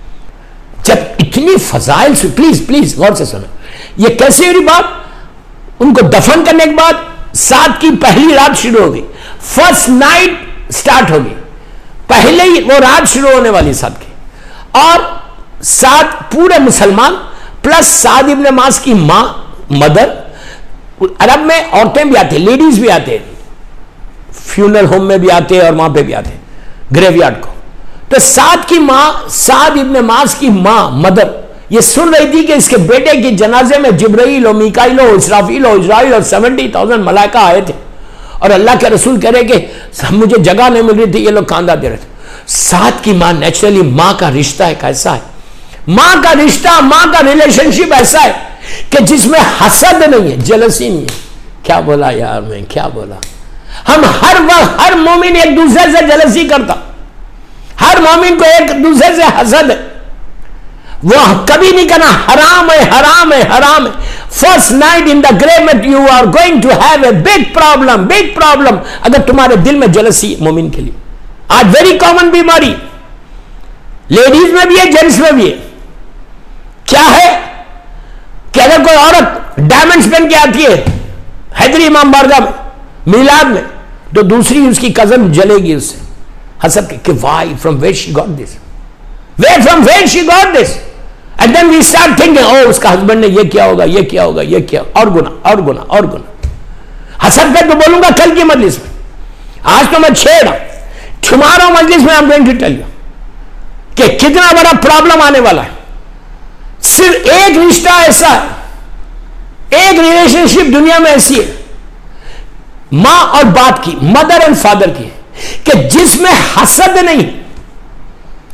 जब इतनी फजाइल से, प्लीज प्लीज गौर से सुनो, ये कैसे हुई बात? उनको दफन करने के बाद साद की पहली रात शुरू होगी, फर्स्ट नाइट स्टार्ट होगी, पहले ही वो रात शुरू होने वाली साद की। और साद पूरे मुसलमान प्लस साद इब्न मास की मां मदर, अरब में औरतें भी आती, लेडीज भी आते, फ्यूनरल होम में भी आते और वहां पे भी आते, ग्रेवयार्ड को। तो साद की मां, साद इब्न मास की मां मदर, ये सुन रही थी कि इसके बेटे की जनाजे में जिब्राइल और मीकाईल और इसराफील और इजराइल और 70,000 मलाइका आए थे। और अल्लाह के रसूल कह रहे कि मुझे जगह नहीं मिल रही थी, ये लोग कांदा दे रहे थे। साद की मां, नेचुरली मां का रिश्ता एक ऐसा है, मां का रिश्ता, मां का रिलेशनशिप ऐसा है कि जिसमें हसद नहीं है, जेलसी नहीं है। क्या बोला यार मैं, क्या बोला? हम हर वक्त, हर मोमिन एक दूसरे से जेलसी करता, हर मोमिन को एक दूसरे से हसद है, वो कभी नहीं करना। हराम है, हराम है, हराम है। First night in the grave में you are going to have a big problem, big problem, अगर तुम्हारे दिल में जेलसी मोमिन के लिए। आज वेरी कॉमन बीमारी, लेडीज में भी है, जेंट्स में भी है। क्या है कि अगर कोई औरत डायमंड्स पहन के आती है हैदरी इमाम बारगाह में, मिलाद में, तो दूसरी उसकी कजन जलेगी उससे हसद के, why, from where she got this, where from where she got this. And then we start thinking, oh उसका हस्बैंड ने ये किया होगा, ये किया होगा, ये किया, और गुना और गुना और गुना। हसद पे तो बोलूंगा कल की मजलिस में, आज तो मैं छेड़, टुमारो मजलिस में I am going to tell you कि कितना बड़ा प्रॉब्लम आने वाला है। सिर्फ एक रिश्ता ऐसा है, एक रिलेशनशिप दुनिया में ऐसी है, मां और बाप की, मदर एंड फादर की, कि जिसमें हसद नहीं,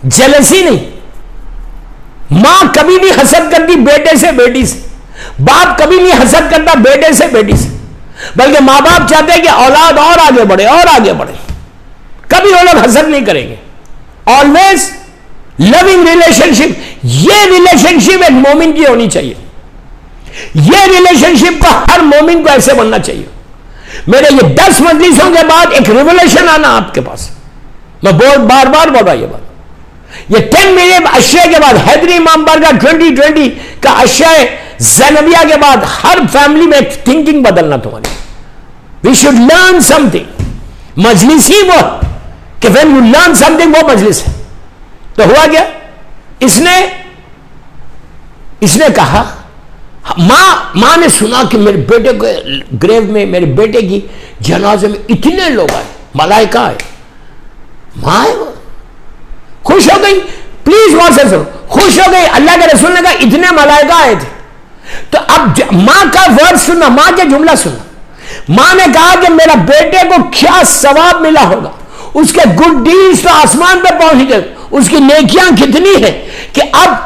जेलसी नहीं। मां कभी नहीं हसद करती बेटे से बेटी से, बाप कभी नहीं हसद करता बेटे से बेटी से, बल्कि मां बाप चाहते हैं कि औलाद और आगे बढ़े और आगे बढ़े। कभी वो लोग हसद नहीं करेंगे। Always loving relationship. ये रिलेशनशिप एक मोमिन की होनी चाहिए। ये रिलेशनशिप को हर मोमिन को ऐसे बनना चाहिए। मेरे ये 10 मजलिसों के बाद एक रिवोल्यूशन आना आपके पास। मैं बार बार बोल रहा ये बात। ये 10 मिलियन अशय के बाद, हैदरी इमाम बारगाह 2020 का अशय ज़ैनबिया के बाद हर फैमिली में एक थिंकिंग बदलना तुम्हारी। We should learn something. मजलिस ही वो कि व्हेन यू लर्न समथिंग, वो मजलिस है। तो हुआ क्या, इसने कहा, मां ने सुना कि मेरे बेटे के ग्रेव में, मेरे बेटे की जनाजे में इतने लोग आए, मलाइका आए। मां है वो, खुश हो गई। प्लीज गौर से सुनो, खुश हो गई। अल्लाह के रसूल ने कहा इतने मलाइका आए थे। तो अब मां का वर्ड सुनना, मां का जुमला सुनना। मां ने कहा कि मेरा बेटे को क्या सवाब मिला होगा, उसके गुड डीड्स तो आसमान पे पहुंच गए, उसकी नेकियां कितनी है कि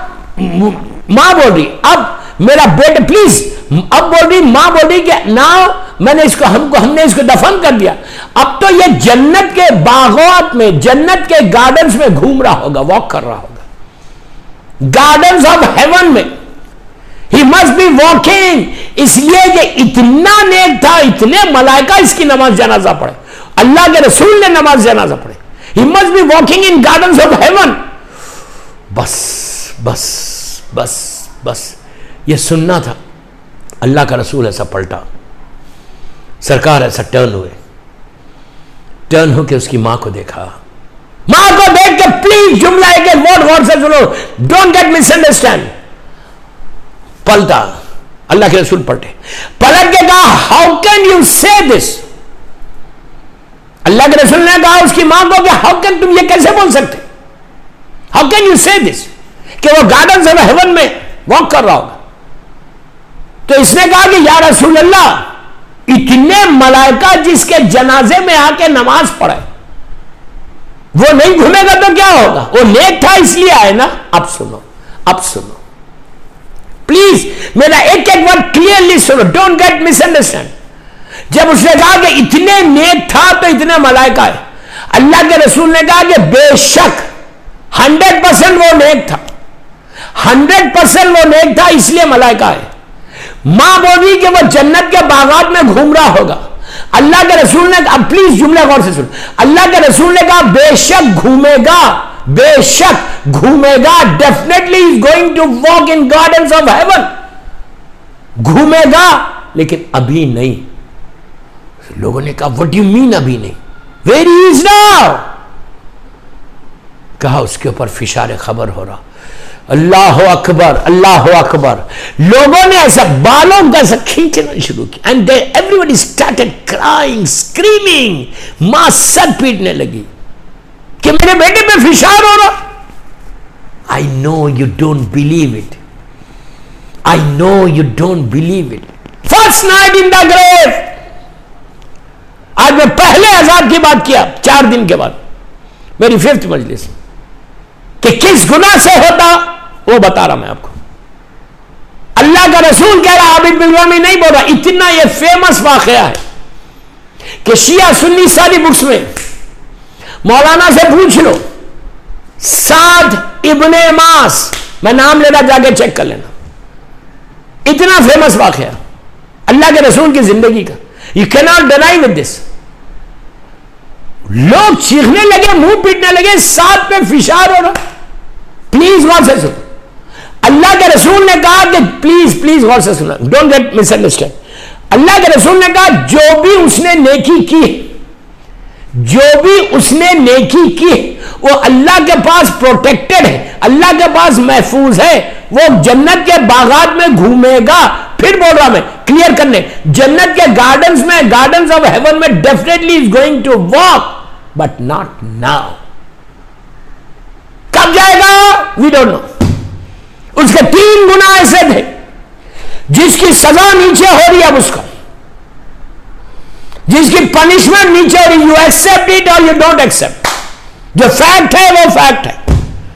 अब मां बोल रही, अब मेरा बेटा प्लीज, अब बोल रही, मां बोल रही कि नाउ हमने इसको दफन कर दिया। अब तो ये जन्नत के बागों में, जन्नत के गार्डन्स में घूम रहा होगा, वॉक कर रहा होगा, गार्डन्स ऑफ हेवन में। He must be walking. इसलिए ये इतना नेक था, इतने मलाइका इसकी नमाज जनाजा पढ़े, अल्लाह के रसूल ने नमाज जनाजा पढ़े। He must be walking in gardens of heaven. बस बस बस बस ये सुनना था। अल्लाह का रसूल ऐसा पलटा, सरकार ऐसा टर्न हुए, टर्न होकर उसकी मां को देखा। मां को देख के प्लीज जुमला एक वर्ड गौर से सुनो, डोंट गेट मिसअंडरस्टैंड। पलटा, अल्लाह के रसूल पलटे, पलट के कहा how can you say this. अल्लाह के रसूल ने कहा उसकी मां को कि हाउ कैन, तुम ये कैसे बोल सकते, how can you say this कि वो गार्डन ऑफ हेवन में वॉक कर रहा होगा। तो इसने कहा कि या रसूल अल्लाह, इतने मलाइका जिसके जनाजे में आके नमाज पढ़े, वो नहीं घूमेगा तो क्या होगा, वो नेक था इसलिए आए ना। अब सुनो, अब सुनो प्लीज, मेरा एक एक वर्ड क्लियरली सुनो, डोंट गेट मिसअंडरस्टैंड। जब उसने कहा कि इतने नेक था तो इतने मलाइका है, अल्लाह के रसूल ने कहा कि बेशक 100% वो नेक था, 100% वो नेक था इसलिए मलाइका है। मां बोली कि वो जन्नत के बागात में घूम रहा होगा। अल्लाह के रसूल ने, अब प्लीज जुमला गौर से सुन, अल्लाह के रसूल ने कहा बेशक घूमेगा, बेशक घूमेगा, definitely is going to walk in gardens of heaven. घूमेगा लेकिन अभी नहीं। लोगों ने कहा व्हाट डू यू मीन अभी नहीं, वेयर ही इज नाउ। कहा उसके ऊपर फिशार खबर हो रहा। अल्लाह अकबर, अल्लाह अकबर। लोगों ने ऐसा बालों का ऐसा खींचना शुरू किया, and everybody started crying, screaming. मां सर पीटने लगी कि मेरे बेटे पे फिशार हो रहा। I know you don't believe it, I know you don't believe it. First night in the grave. आज मैं पहले अजाब की बात किया 4 दिन के बाद, मेरी 5th मजलिस, कि किस गुनाह से होता वो बता रहा मैं आपको। अल्लाह का रसूल कह रहा, आबिद बिलवामी नहीं बोल रहा। इतना ये फेमस वाकया है कि शिया सुन्नी सारी बुक्स में, मौलाना से पूछ लो, साद इब्ने मास, मैं नाम लेना, जाके चेक कर लेना। इतना फेमस वाकया अल्लाह के रसूल की जिंदगी का, you can not deny with this. लोग चीखने लगे, मुंह पीटने लगे, साथ पे फिशार हो रहा। प्लीज गौर से सुनो, अल्लाह के रसूल ने कहा कि प्लीज प्लीज गौर से सुना, डोंट गेट मिसअंडरस्टैंड। अल्लाह के रसूल ने कहा जो भी उसने नेकी की, जो भी उसने नेकी की, वो अल्लाह के पास प्रोटेक्टेड है, अल्लाह के पास महफूज है, वो जन्नत के बागात में घूमेगा। फिर बोल रहा मैं क्लियर करने, जन्नत के गार्डन्स में, गार्डन्स ऑफ हेवन में definitely is going to walk, but not now. कब जाएगा वी डोंट नो। उसके 3 गुना ऐसे थे जिसकी सजा नीचे हो रही है, अब उसका जिसकी पनिशमेंट नीचे हो रही। यू एक्सेप्ट इट और यू डोंट एक्सेप्ट। जो फैक्ट है वो फैक्ट है।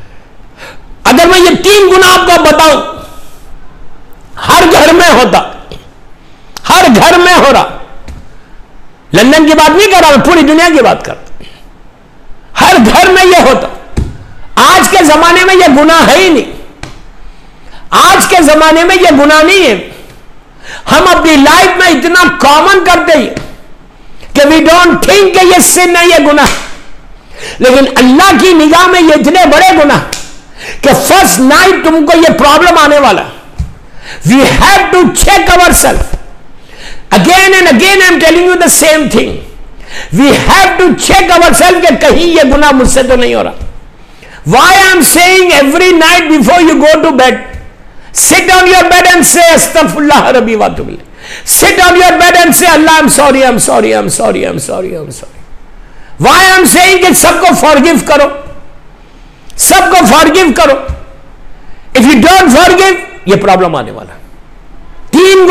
मैं ये 3 गुना आपको बताऊं, हर घर में होता, हर घर में हो रहा। लंदन की बात नहीं कर रहा, मैं पूरी दुनिया की बात कर रहा। हर घर में यह होता। आज के जमाने में यह गुनाह है ही नहीं, आज के जमाने में यह गुनाह नहीं है। हम अपनी लाइफ में इतना कॉमन करते हैं कि वी डोंट थिंक कि यह सिन है, यह गुनाह। लेकिन अल्लाह की निगाह में ये इतने बड़े गुनाह कि फर्स्ट नाइट तुमको यह प्रॉब्लम आने वाला। We have to check our self again and again. I am telling you the same thing. We have to check our self कि कहीं यह गुनाह मुझसे तो नहीं हो रहा। Why I am saying every night before you go to bed, sit on your bed and say astaghfirullah rabbi wa atubu ilayh. Sit on your bed and say Allah I'm sorry, I'm sorry, I'm sorry, I'm sorry, I'm sorry. Why I'm saying कि सबको forgive करो, सबको forgive करो। If you don't forgive, ये problem आने वाला। 3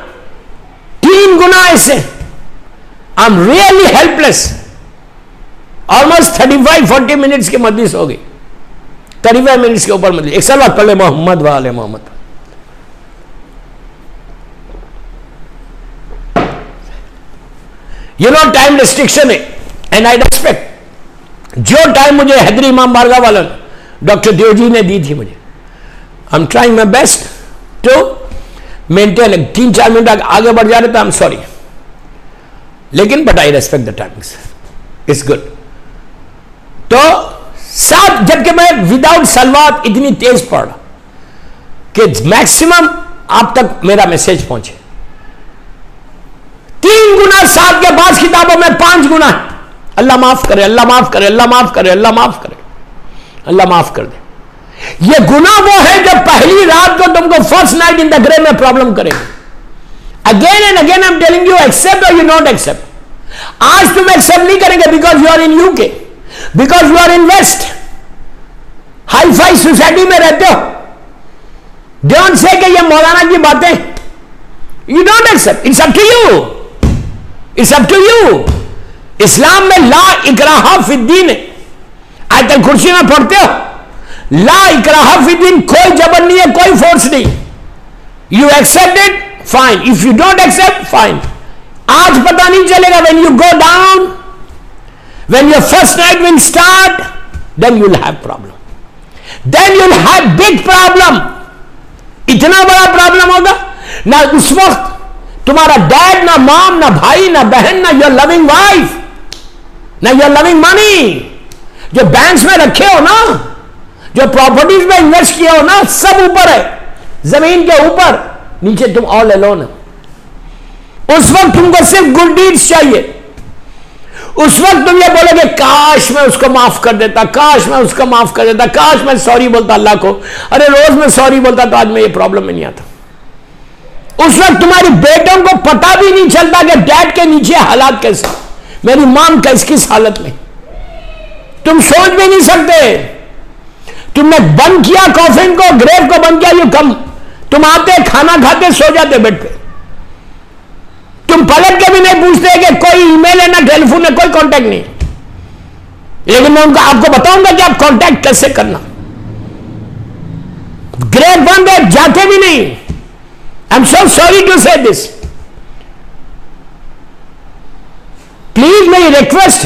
गुना ऐसे। I'm really helpless. Almost 35-40 minutes की मजलिस हो गई, 35 मिनट्स के ऊपर मजलिस। एक सलात पढ़ ले मोहम्मद वाले Mohammad. You know time restriction है एंड आई रेस्पेक्ट। जो टाइम मुझे हैदरी इमाम बारगाह वाला डॉक्टर देवजी ने दी थी मुझे, I am trying my best to maintain. 3-4 minute आगे बढ़ जा रहे तो आई एम सॉरी, लेकिन but I respect the timings, it's good. तो साथ, जबकि मैं विदाउट सलवात इतनी तेज पढ़ कि मैक्सिमम आप तक मेरा मैसेज पहुंचे। 3 गुना, साथ के बाद किताबों में 5 गुना। अल्लाह माफ करे, अल्लाह माफ करे, अल्लाह माफ करे, अल्लाह माफ करे, अल्लाह माफ कर दे। ये गुना वो है जो पहली रात को तुमको first night in the grave में प्रॉब्लम करेगा। Again and again I am telling you, accept और यू नॉट एक्सेप्ट। आज तुम एक्सेप्ट नहीं करेंगे because you are in UK, because you are in west, hi fi society में रहते हो। डोंट से कि ये मौलाना की बातें, you don't accept. It's up to you, it's up to you. Islam में ला इकराहा फिद्दीन है। आयतल कुर्सी में पढ़ते हो, ला इकराहा फिद्दीन, कोई जबर नहीं है, कोई फोर्स नहीं। You accept it, fine. If you don't accept, fine. आज पता नहीं चलेगा, when you go down, when your first night will start, then you'll have problem, then you'll have big problem। इतना बड़ा प्रॉब्लम होगा ना उस वक्त तुम्हारा डैड, ना मॉम, ना भाई, ना बहन, ना योर लविंग वाइफ, ना योर लविंग मनी, जो बैंक्स में रखे हो ना, जो प्रॉपर्टीज में इन्वेस्ट किए हो ना, सब ऊपर है, जमीन के ऊपर, नीचे तुम ऑल अलोन हो। उस वक्त तुमको सिर्फ गुड डीड्स चाहिए। उस वक्त तुम ये बोलोगे काश मैं उसको माफ कर देता, काश मैं उसको माफ कर देता, काश मैं सॉरी बोलता अल्लाह को, अरे रोज मैं सॉरी बोलता तो आज मैं ये प्रॉब्लम में नहीं आता। उस वक्त तुम्हारी बेटों को पता भी नहीं चलता कि डैड के नीचे हालात कैसे, मेरी मां किस हालत में, तुम सोच भी नहीं सकते। तुमने बंद किया कॉफिन को, ग्रेव को बंद किया, यू कम, तुम आते खाना खाते सो जाते बेड पे, तुम पलट के भी नहीं पूछते कि कोई ईमेल है ना टेलीफोन है, कोई कांटेक्ट नहीं। लेकिन मैं उनको आपको बताऊंगा कि आप कांटेक्ट कैसे करना। ग्रेव बंद है, जाते भी नहीं। I am so sorry to say this. Please मेरी रिक्वेस्ट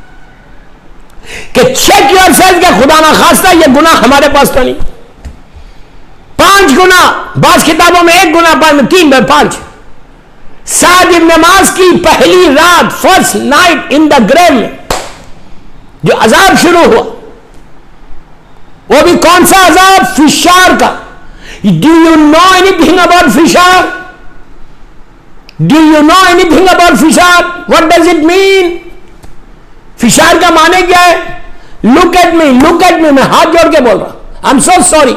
कि चेक योर सेल्फ कि खुदा ना खास्ता ये गुना हमारे पास तो नहीं। 5 गुना, बाज किताबों में 1 गुना, 3 में 5। साद इब्न नमाज की पहली रात, first night in the grave में जो अजाब शुरू हुआ, वो भी कौन सा अजाब? फिशार का। Do you know anything about फिशार? Do you know anything about फिशार? What does it mean? फिशार का माने क्या है? Look at me, look at me. मैं हाथ जोड़ के बोल रहा, आई एम सो सॉरी।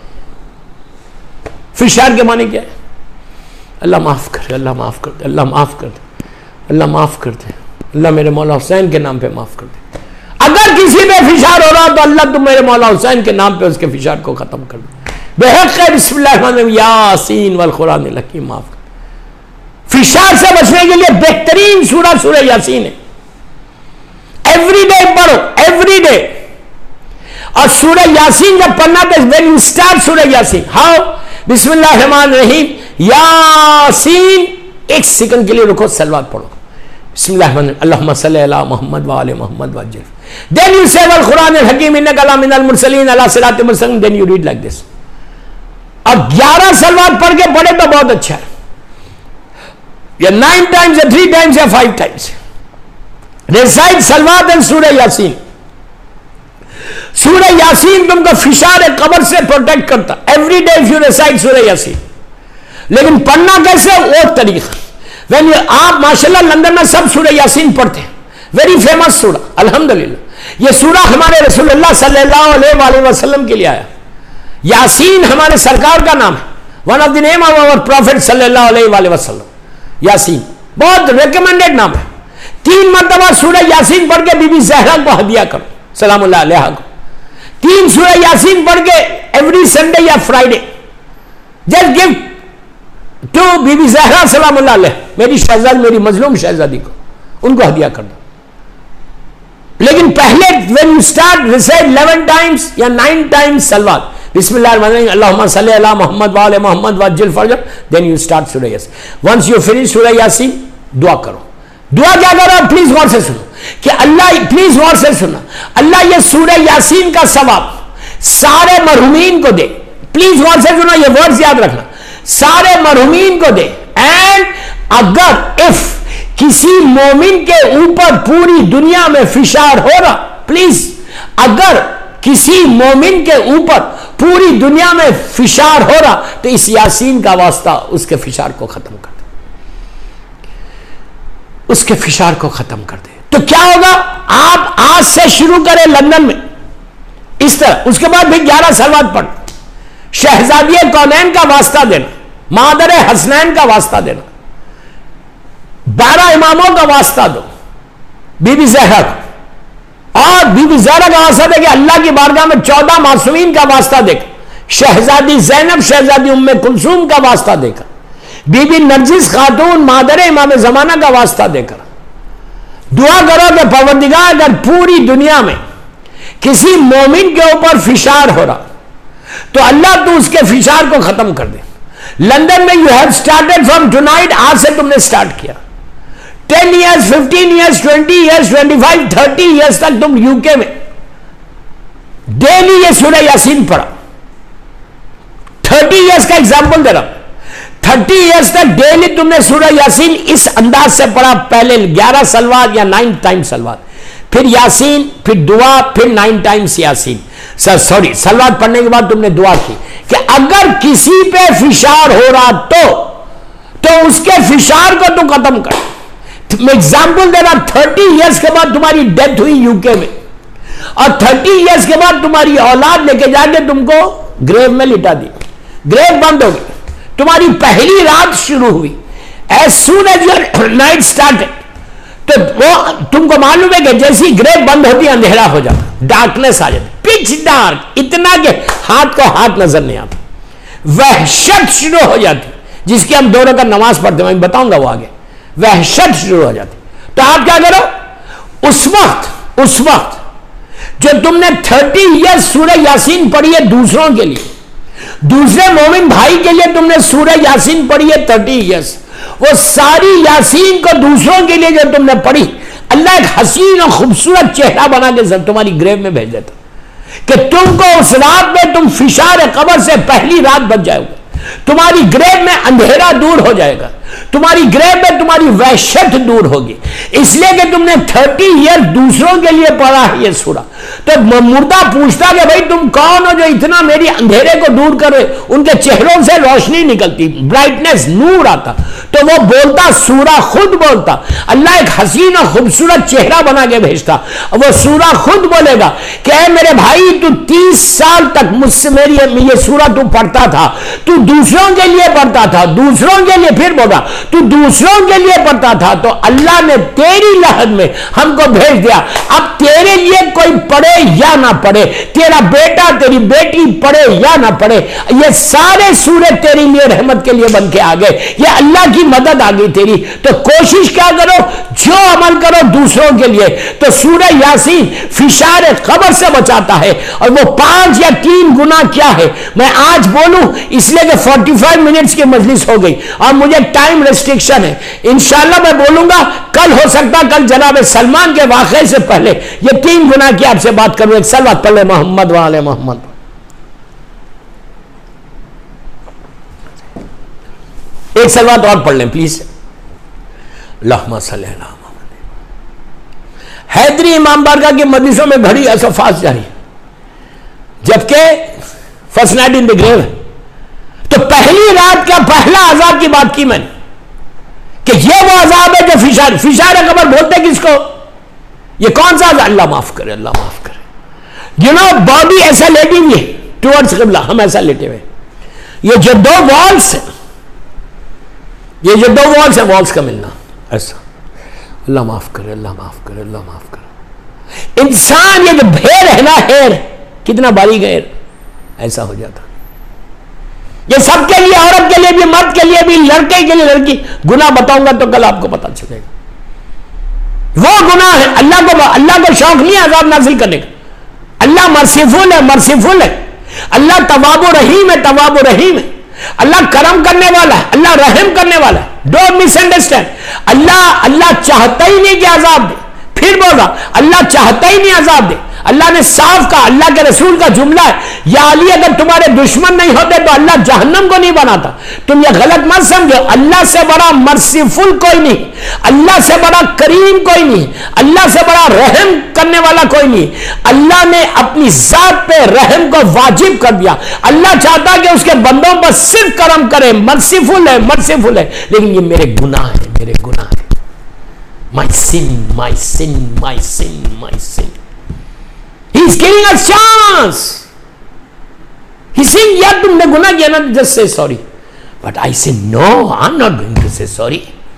फिशार के माने क्या है? अल्लाह माफ कर, अल्लाह माफ कर दे, अल्लाह माफ कर दे, अल्लाह माफ कर दे, अल्लाह मेरे मौला हुसैन के नाम पे माफ कर दे। अगर किसी पे फिशार हो रहा तो अल्लाह तुम मेरे मौला हुसैन के नाम पे उसके फिशार को खत्म कर दो। बेहक बिस्मिल्लाह यासीन वल कुरान अल हकीम, माफ कर। फिशार से बचने के लिए बेहतरीन सूरह सूरह यासीन है। एवरी डे पढ़ो, एवरी डे। और सूरह यासीन जब पढ़ना तो व्हेन यू स्टार्ट सूरह यासीन, हाउ बिस्मिल्लाह रहमान रहीम यासीन, एक सेकंड के लिए रुको, सलवात पढ़ो, बिस्मिल्लाह अल्लाहुम्मा सल्ली अला मोहम्मद व आले मोहम्मद वज्जिल, देन यू से वल कुरान अल हकीम इन्नका लमिनल मुरसलीन अला सिरातिल मुस्तकीम, then you read like this. अब 11 सलवात पढ़ के पढ़े तो बहुत अच्छा है, या 9 टाइम्स या 3 टाइम्स या 5 टाइम्स रिसाइट सलवात एंड सूरह यासीन। सूरह यासीन तुमको फिशार कब्र से प्रोटेक्ट करता, every day if you recite सूरह यासीन। लेकिन पढ़ना कैसे, वो तरीका, व्हेन आप माशाल्लाह लंदन में सब सूरह यासीन पढ़ते हैं, वेरी फेमस सूरा, अल्हम्दुलिल्लाह। ये सूरा हमारे रसूलुल्लाह सल्लल्लाहु अलैहि वसल्लम के लिए आया। यासीन हमारे सरकार का नाम है, one of the name of our prophet सल्लल्लाहु अलैहि वसल्लम। यासीन बहुत रिकमेंडेड नाम है। 3 मरतबा सूरह यासीन पढ़ के बीबी ज़हरा को हदिया करो सलामुल्लाह अलैहा को। 3 सूरह यासीन पढ़ के एवरी संडे या Friday just give to Bibi Zahra सलामुल्लाह अलैहा, मेरी शहजादी, मेरी मजलूम शहजादी को, उनको हदिया कर दो। लेकिन पहले when you start recite 11 times या 9 टाइम्स सलवात, बिस्मिल्लाहिर्रहमानिर्रहीम अल्लाहुम्मा सल्ली अला मोहम्मद व आले मोहम्मद वज्जिल फरजक, देन यू स्टार्ट सूरह यासीन। वंस यू फिनिश सूरह यासीन, दुआ करो। दुआ क्या करो, प्लीज गौर से सुनो कि अल्लाह, प्लीज गौर से सुनो, अल्लाह ये सूरह यासीन का सवाब सारे मरहुमीन को दे। प्लीज गौर से सुनो, ये वर्ड्स याद रखना, सारे मरहुमीन को दे। एंड अगर इफ किसी मोमिन के ऊपर पूरी दुनिया में फिशार हो रहा, प्लीज अगर किसी मोमिन के ऊपर पूरी दुनिया में फिशार हो रहा तो इस यासीन का वास्ता उसके फिशार को खत्म कर दे, उसके फिशार को खत्म कर दे। तो क्या होगा, आप आज से शुरू करें लंदन में इस तरह, उसके बाद भी 11 सलवात पढ़, शहजादी कौनैन का वास्ता देना, मादर हसनैन का वास्ता देना, 12 इमामों का वास्ता दो, बीबी ज़हरा को, और बीबी ज़हरा का वास्ता देके अल्लाह की बारगाह में 14 मासूमीन का वास्ता देकर, शहजादी ज़ैनब, शहजादी उम्मे कुलसूम का वास्ता देकर, बीबी नरजिस खातून मादर इमाम ज़माना का वास्ता देकर दुआ करो कि परवरदिगार अगर पूरी दुनिया में किसी मोमिन के ऊपर फिशार हो रहा तो अल्लाह तू उसके फिशार को खत्म कर दे। लंदन में you have started from tonight, आज से तुमने स्टार्ट किया। 10 ईयर्स, 15 ईयर्स, 20 ईयर्स, 25, 30 ईयर्स तक तुम यूके में डेली ये सूरह यासीन पढ़ा। 30 ईयर्स का एग्जाम्पल दे रहा हूं, 30 ईयर्स तक डेली तुमने सूरह यासीन इस अंदाज से पढ़ा। पहले 11 सलवात या 9 टाइम्स सलवात, फिर यासीन, फिर दुआ, फिर 9 टाइम्स यासीन, सॉरी सलवात पढ़ने के बाद तुमने दुआ की कि अगर किसी पे फिशार हो रहा तो उसके फिशार को तू खत्म कर। मैं एग्जाम्पल दे रहा, 30 ईयर्स के बाद तुम्हारी डेथ हुई यूके में, और 30 ईयर्स के बाद तुम्हारी औलाद लेके जाके तुमको ग्रेव में लिटा दी, ग्रेव बंद हो गई, तुम्हारी पहली रात शुरू हुई। As soon as your night started, तो वो तुमको मालूम है कि जैसी ग्रेव बंद होती है अंधेरा हो जाता, डार्कनेस आ जाती, पिच डार्क, इतना कि हाथ को हाथ नजर नहीं आता, वहशत शुरू हो जाती, जिसकी हम 2 रकात नमाज पढ़ते हैं, मैं बताऊंगा वो आगे, वहशत शुरू हो जाती। तो आप क्या करो, उस वक्त जो तुमने 30 ईयर्स सूरह यासीन पढ़ी है दूसरों के लिए, दूसरे मोमिन भाई के लिए तुमने सूरह यासीन पढ़ी है 30 ईयर्स, वो सारी यासीन को दूसरों के लिए जो तुमने पढ़ी, अल्लाह एक हसीन और खूबसूरत चेहरा बना के तुम्हारी ग्रेव में भेज देता कि तुमको उस रात में तुम फिशार कब्र से पहली रात बच जाओगे, तुम्हारी ग्रेव में अंधेरा दूर हो जाएगा, तुम्हारी ग्रेव में तुम्हारी वहशत दूर होगी, इसलिए कि तुमने 30 ईयर दूसरों के लिए पढ़ा है ये सूरा। तो मुर्दा पूछता कि भाई तुम कौन हो जो इतना मेरी अंधेरे को दूर करे, उनके चेहरों से रोशनी निकलती, ब्राइटनेस, नूर आता, तो वो बोलता, सूरा खुद बोलता, अल्लाह एक हसीन और खूबसूरत चेहरा बना के भेजता, वो सूरा खुद बोलेगा कि मेरे भाई तू 30 साल तक मुझसे मेरी ये सूरा तू पढ़ता था, तू दूसरों के लिए पढ़ता था, दूसरों के लिए, फिर बोला तू दूसरों के लिए पढ़ता था, तो अल्लाह ने तेरी लहद में हमको भेज दिया। अब तेरे लिए कोई पढ़े या ना पढ़े, तेरा बेटा तेरी बेटी पढ़े या ना पढ़े, ये सारे सूरत तेरे लिए रहमत के लिए बन के आ गए। ये अल्लाह की मदद आ गई तेरी। तो कोशिश क्या करो, जो अमल करो दूसरों के लिए। तो सूरह यासीन फिशार कब्र से बचाता है। और वो 5 या 3 गुना क्या है मैं आज बोलूं, इसलिए कि 45 मिनट्स की मजलिस हो गई और मुझे टाइम रेस्ट्रिक्शन है। इंशाल्लाह मैं बोलूंगा, कल हो सकता कल जनाब सलमान के वाकये से पहले ये 3 गुना की आपसे बात करूं। एक सलवत पढ़ ले मोहम्मद वाले मोहम्मद। एक सलवत और पढ़ लें प्लीज। अल्लाहुम्मा सल्ली अला मुहम्मद। हैदरी इमाम बारगाह की मजलिसों में घड़ी असफास जारी, जबकि first night in the grave. तो पहली रात का पहला अजाब की बात की मैंने कि ये वो अजाब है जो फिशार कब्र बोलते किसको, ये कौन सा अजाब? अल्लाह माफ करे, अल्लाह माफ करे। यू नो बॉडी ऐसा लेटी हुई है टुवर्ड्स किबला, हम ऐसा लेटे हुए। ये जो 2 वॉल्स है, ये जो 2 वॉल्स है, वॉल्स का मिलना ऐसा, अल्लाह माफ करे, अल्लाह माफ करे, अल्लाह माफ करे। इंसान ये जो भेड़ है ना, हेर कितना बारीक है, ऐसा हो जाता। ये सबके लिए, औरत के लिए भी, मर्द के लिए भी, लड़के के लिए लड़की। गुनाह बताऊंगा तो कल आपको पता चलेगा। वो गुनाह है, अल्लाह को शौक नहीं है अजाब नाज़िल करने का। अल्लाह मर्सीफुल है, मर्सीफुल है। अल्लाह तवाबुर रहीम है, तवाबुर रहीम है। अल्लाह करम करने वाला है, अल्लाह रहम करने वाला है। Don't misunderstand. अल्लाह चाहता ही नहीं कि अजाब दे। फिर बोल रहा, अल्लाह चाहता ही नहीं अजाब दे। अल्लाह ने साफ कहा, अल्लाह के रसूल का जुमला है, या अली अगर तुम्हारे दुश्मन नहीं होते तो अल्लाह जहन्नम को नहीं बनाता। तुम ये गलत मत समझो। अल्लाह से बड़ा मर्सीफुल कोई नहीं, अल्लाह से बड़ा करीम कोई नहीं, अल्लाह से बड़ा रहम करने वाला कोई नहीं। अल्लाह ने अपनी जात पे रहम को वाजिब कर दिया। अल्लाह चाहता कि उसके बंदों पर सिर्फ करम करे, मर्सीफुल है, मर्सीफुल है। लेकिन ये मेरे गुनाह है, मेरे गुनाह है। My sin, my sin, my sin, my sin. He's giving us chance. He's saying, यार तुमने गुनाह किया ना, just say sorry. But I say no, I'm not going to say sorry.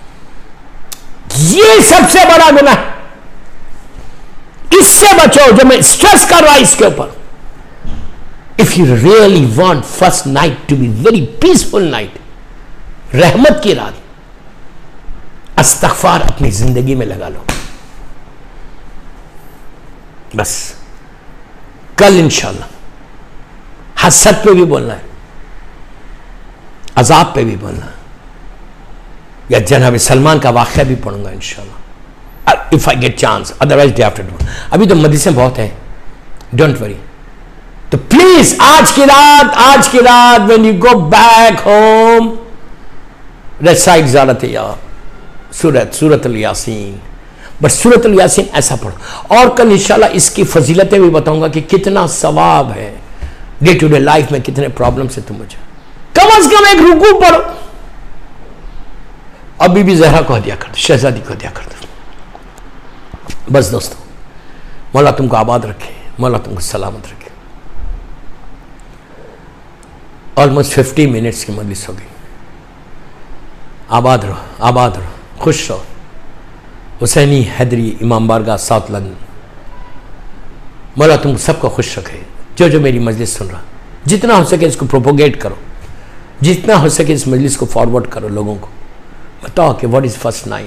ये सबसे बड़ा गुनाह, इससे बचो जो मैं स्ट्रेस कर रहा इसके ऊपर। If you really want first night to be very peaceful night, रहमत की रात, इस्तग़फ़ार अपनी जिंदगी में लगा लो। बस कल इंशाल्लाह हसद पे भी बोलना है, अजाब पे भी बोलना है, या जनाब सलमान का वाक़या भी पढ़ूंगा इंशाल्लाह if I get chance, otherwise day after day. अभी तो मदरसें बहुत हैं, डोंट वरी। तो प्लीज आज की रात when you go back home, recite ज़ालत या सूरत अल यासीन। बट सूरत अल यासीन ऐसा पढ़ो। और कल इंशाल्लाह इसकी फजीलतें भी बताऊंगा कि कितना सवाब है। डे टू डे लाइफ में कितने प्रॉब्लम से तुम मुझे कम अज कम एक रुकू पढ़ो। अभी भी जहरा को दिया कर दो, शहजादी को दिया कर दो। बस दोस्तों, मौला तुमको आबाद रखे, मौला तुमको सलामत रखे। ऑलमोस्ट 50 मिनट्स की मजलिस हो गई। आबाद रहो, आबाद रहो, खुश रहो। हुसैनी हैदरी इमाम बारगाह साउथ लंदन, मौला तुम सबको खुश रखे। जो जो मेरी मजलिस सुन रहा, जितना हो सके इसको प्रोपोगेट करो, जितना हो सके इस मजलिस को फॉरवर्ड करो, लोगों को बताओ कि व्हाट इज फर्स्ट नाइट,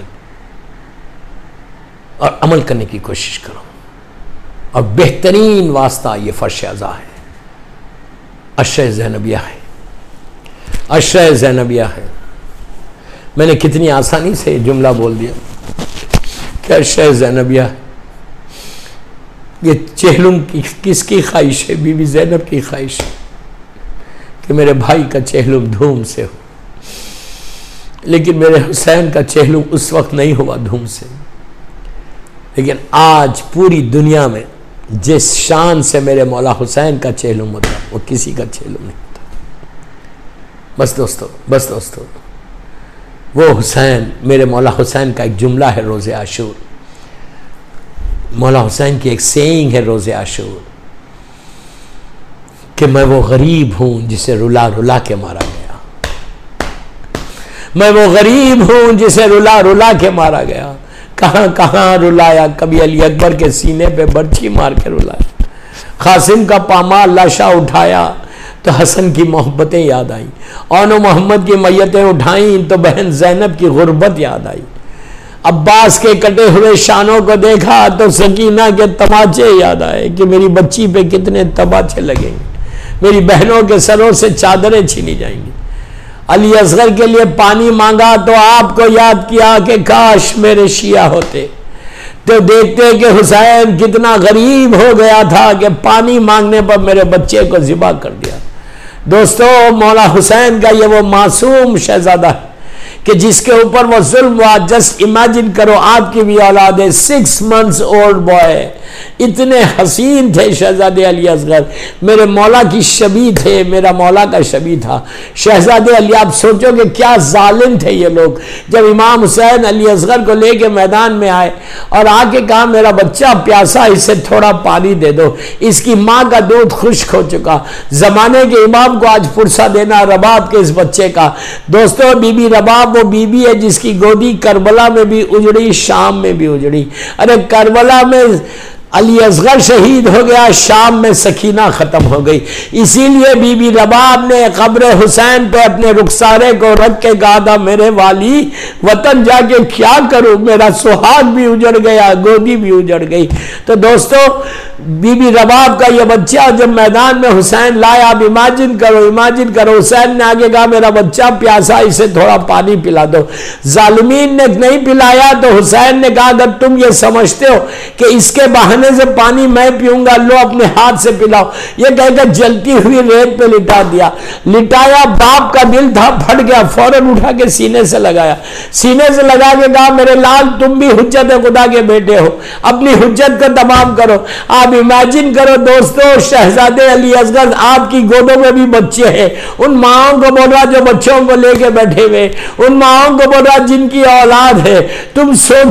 और अमल करने की कोशिश करो। और बेहतरीन वास्ता ये फर्श अज़ा है, अशर ज़ैनबिया है, अशर ज़ैनबिया है। मैंने कितनी आसानी से जुमला बोल दिया कि अशर ज़ैनबिया है। ये चेहलुम की किसकी ख्वाहिश है? बीबी ज़ैनब की ख्वाहिश है कि मेरे भाई का चेहलुम धूम से हो, लेकिन मेरे हुसैन का चेहलुम उस वक्त नहीं हुआ धूम से। लेकिन आज पूरी दुनिया में जिस शान से मेरे मौला हुसैन का चेहलुम होता वो किसी का चेहलुम नहीं होता। बस दोस्तों, बस दोस्तों, वो हुसैन, मेरे मौला हुसैन का एक जुमला है रोज़े आशूर। मौला हुसैन की एक सेइंग है रोज़े आशूर कि मैं वो गरीब हूँ जिसे रुला रुला के मारा गया। मैं वो गरीब हूं जिसे रुला रुला के मारा गया। कहां कहां रुलाया, कभी अली अकबर के सीने पे बर्छी मार के रुलाया, कासिम का पामाल लाशा उठाया तो हसन की मोहब्बतें याद आई, औनो मोहम्मद की मैयतें उठाई तो बहन जैनब की गुर्बत याद आई, अब्बास के कटे हुए शानों को देखा तो सकीना के तमाचे याद आए कि मेरी बच्ची पे कितने तमाचे लगेंगे, मेरी बहनों के सरों से चादरें छीनी जाएंगी। अली असगर के लिए पानी मांगा तो आपको याद किया कि काश मेरे शिया होते, तो देखते कि हुसैन कितना गरीब हो गया था कि पानी मांगने पर मेरे बच्चे को ज़िबा कर दिया। दोस्तों, मौला हुसैन का ये वो मासूम शहजादा है कि जिसके ऊपर वो जुल्म हुआ। जस्ट इमेजिन करो, आपकी भी औलाद है, 6 months ओल्ड बॉय, इतने हसीन थे शहजादे अली असगर, मेरे मौला की शबी थे, मेरा मौला का शबी था शहजादे अली। आप सोचोगे क्या जालिम थे ये लोग। जब इमाम हुसैन अली असगर को लेके मैदान में आए और आके कहा मेरा बच्चा प्यासा, इसे थोड़ा पानी दे दो, इसकी माँ का दूध खुश्क हो चुका। जमाने के इमाम को आज फुर्सा देना रबाब के इस बच्चे का। दोस्तों, बीबी रबाब वो बीबी है जिसकी गोदी करबला में भी उजड़ी, शाम में भी उजड़ी। अरे करबला में अली असगर शहीद हो गया, शाम में सकीना खत्म हो गई। इसीलिए बीबी रबाब ने कब्र हुसैन पे अपने रुखसारे को रख के कहा था मेरे वाली वतन जाके क्या करूं, मेरा सुहाग भी उजड़ गया, गोदी भी उजड़ गई। तो दोस्तों, बीबी रबाब का ये बच्चा जब मैदान में हुसैन लाया, आप इमेजिन करो, हुसैन ने आगे कहा मेरा बच्चा प्यासा, इसे थोड़ा पानी पिला दो। जालिमीन ने नहीं पिलाया तो हुसैन ने कहा अगर तुम ये समझते हो कि इसके बहाने से पानी मैं पीऊंगा, लो अपने हाथ से पिलाओ। ये कहकर जलती हुई रेत पे लिटा दिया। लिटाया, बाप का दिल था, फट गया, फौरन उठा के सीने से लगाया, सीने से लगा के कहा मेरे लाल तुम भी हुज्जत खुदा के बेटे हो, अपनी हुज्जत को तमाम करो। आप इमेजिन करो दोस्तों, शहजादे अली असगर आपकी गोदों में भी बच्चे हैं, उन माओं को बोल रहा जो बच्चों को लेके बैठे हुए, उन माओं को बोल रहा जिनकी औलाद है। तुम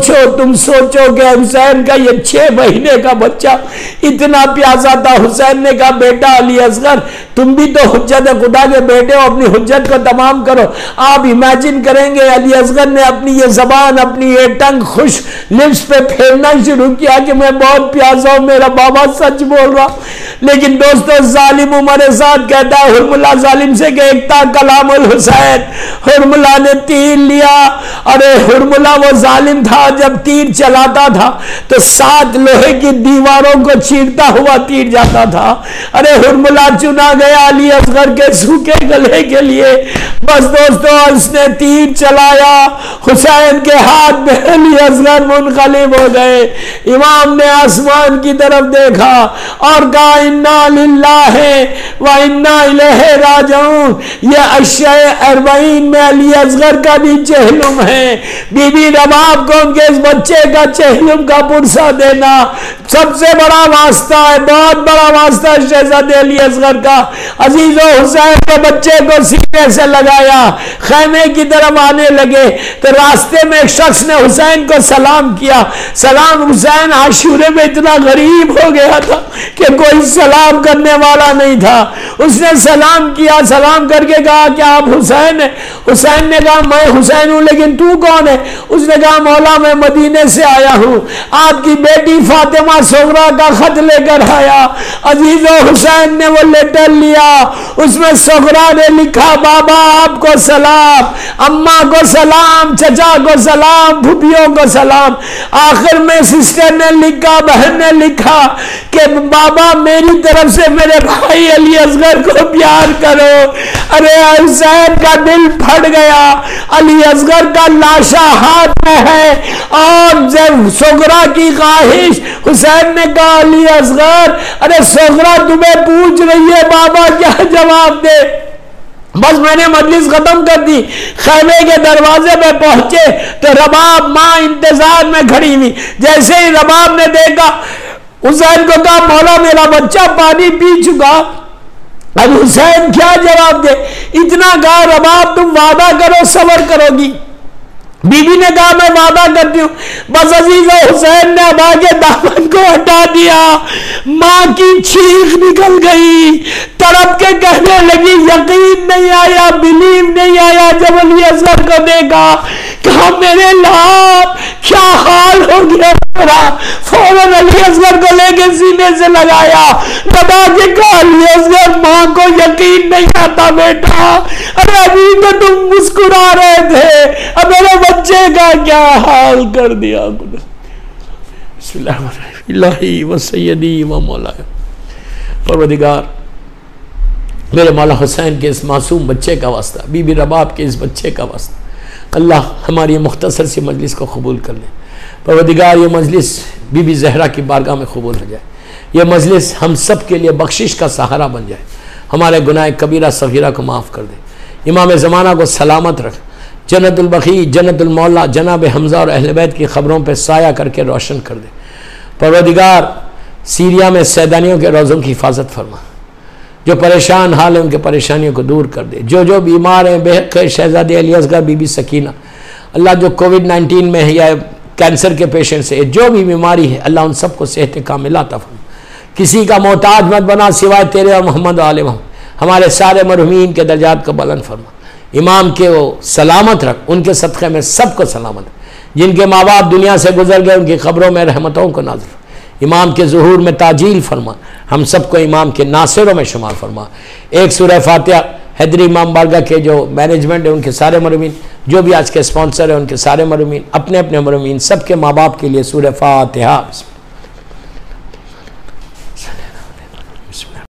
सोचो कि हुसैन का ये 6 महीने का बच्चा इतना प्यासा था। हुसैन ने कहा बेटा अली असगर तुम भी तो हुज्जत खुदा के बेटे हो, अपनी हुज्जत को तमाम करो। आप इमेजिन करेंगे अली असगर ने अपनी ये जबान, अपनी ये टंग खुश लिप्स पे फेरना शुरू किया कि मैं बहुत प्यासा हूं, मेरा बाबा सच बोल रहा। लेकिन दोस्तों, जालिम उमर साद कहता है हुरमुला जालिम से कहता कलामुल हुसैन, हुरमुला ने तीर लिया। अरे हुरमुला वो जालिम था, जब तीर चलाता था तो 7 लोहे की दीवारों को चीरता हुआ तीर जाता था। अरे हुरमुला चुना गया अली असगर के सूखे गले के लिए। बस दोस्तों, उसने तीर चलाया, हुसैन के हाथ में अली असगर मुनकलिब हो गए। इमाम ने आसमान की तरफ देखा और कहा इन्ना लिल्लाहि व इन्ना इलैहि राजिऊन। ये अश्शए अरबईन में अली असगर का भी चेहलुम है। बीबी रबाब को उनके इस बच्चे का चेहलुम का पुरसा देना सबसे बड़ा वास्ता है, बहुत बड़ा वास्ता है शहजादे अली असगर का। अजीजो, हुसैन के बच्चे को सीने से लगाया, खैमे की तरफ आने लगे तो रास्ते में एक शख्स ने हुसैन को सलाम किया। सलाम, हुसैन आशूरे में इतना गरीब हो गया था कि कोई सलाम करने वाला नहीं था। उसने सलाम किया, सलाम करके कहा क्या आप हुसैन है? हुसैन ने कहा मैं हुसैन हूं, लेकिन तू कौन है? उसने कहा मौला मैं मदीने से आया हूं, आपकी बेटी फातिमा सोगरा का खत लेकर आया। अजीजो, हुसैन ने वो लेटर लिया, उसमें सोगरा ने लिखा बाबा आपको सलाम, अम्मा को सलाम, चचा को सलाम, भूपियों को सलाम। आखिर में सिस्टर ने लिखा, बहन ने लिखा कि बाबा मेरी तरफ से मेरे भाई अली असगर को प्यार करो। अरे हुसैन का दिल फट गया। अली असगर का लाशा हाथ में है और जब सोगरा की ख्वाहिश, हुसैन ने कहा अली असगर, अरे सोगरा तुम्हें पूछ रही है बाबा क्या जवाब दे। बस मैंने मजलिस खत्म कर दी, खैमे के दरवाजे पे पहुंचे तो रबाब मां इंतजार में खड़ी हुई। जैसे ही रबाब ने देखा, हुसैन को कहा मौला मेरा बच्चा पानी पी चुका। अब हुसैन क्या जवाब दे? इतना कहा रबाब तुम वादा करो सबर करोगी। बीबी ने कहा मैं वादा करती हूं। बस अजीज हुसैन ने अब आगे दामन को हटा दिया। मां की चीख निकल गई, तड़प के कहने लगी यकीन नहीं आया, बिलीव नहीं आया जब अली असगर को देखा, कहा मेरे लाभ क्या हाल हो गया मेरा। फौरन अली असगर को लेके सीने से लगाया, लगा के कहा अली असगर मां को यकीन नहीं आता बेटा, अरे अभी तो तुम मुस्कुरा रहे थे, अब मेरे बच्चे का क्या हाल कर दिया। बिस्मिल्लाहि व सय्यदी व मौलाया, परवरदिगार मेरे मौला हुसैन के इस मासूम बच्चे का वास्ता, बीबी रबाब के इस बच्चे का वास्ता, अल्लाह हमारी मुख्तसर सी मजलिस को कबूल कर ले। परवरदिगार ये मजलिस बीबी ज़हरा की बारगाह में कबूल हो जाए, ये मजलिस हम सब के लिए बख्शिश का सहारा बन जाए, हमारे गुनाह कबीरा सगीरा को माफ़ कर दे, इमाम ज़माना को सलामत रख, जन्नतुल बकी जन्नतुल मौला जनाब हमज़ा और अहले बैत की ख़बरों पर साया करके रोशन कर दे। परवरदिगार सीरिया में सैदानियों के रोज़ों की हिफाजत फरमा, जो परेशान हाल है उनके परेशानियों को दूर कर दे, जो बीमार हैं बेहक शहजादी अली असगर बीबी सकीना, अल्लाह जो कोविड-19 में है या कैंसर के पेशेंट से जो भी बीमारी है अल्लाह उन सबको सेहत कामिला अता फरमा, किसी का मोहताज मत बना सिवाय तेरे और मोहम्मद आले मोहम्मद, हमारे सारे मरहूमीन के दर्जात को बुलंद फरमा, इमाम के वो सलामत रख, उनके सदक़े में सबको सलामत, जिनके माँ बाप दुनिया से गुजर गए उनकी ख़बरों में रहमतों को नाज़िल, इमाम के ज़ुहूर में ताजील फरमा, हम सबको इमाम के नासिरों में शुमार फरमा। एक सूरह फातिहा हैदरी इमाम बारगाह के जो मैनेजमेंट है उनके सारे मरहूमीन, जो भी आज के स्पॉन्सर हैं उनके सारे मरहूमीन, अपने अपने मरहूमीन सबके माँ बाप के लिए सूरह फातिहा।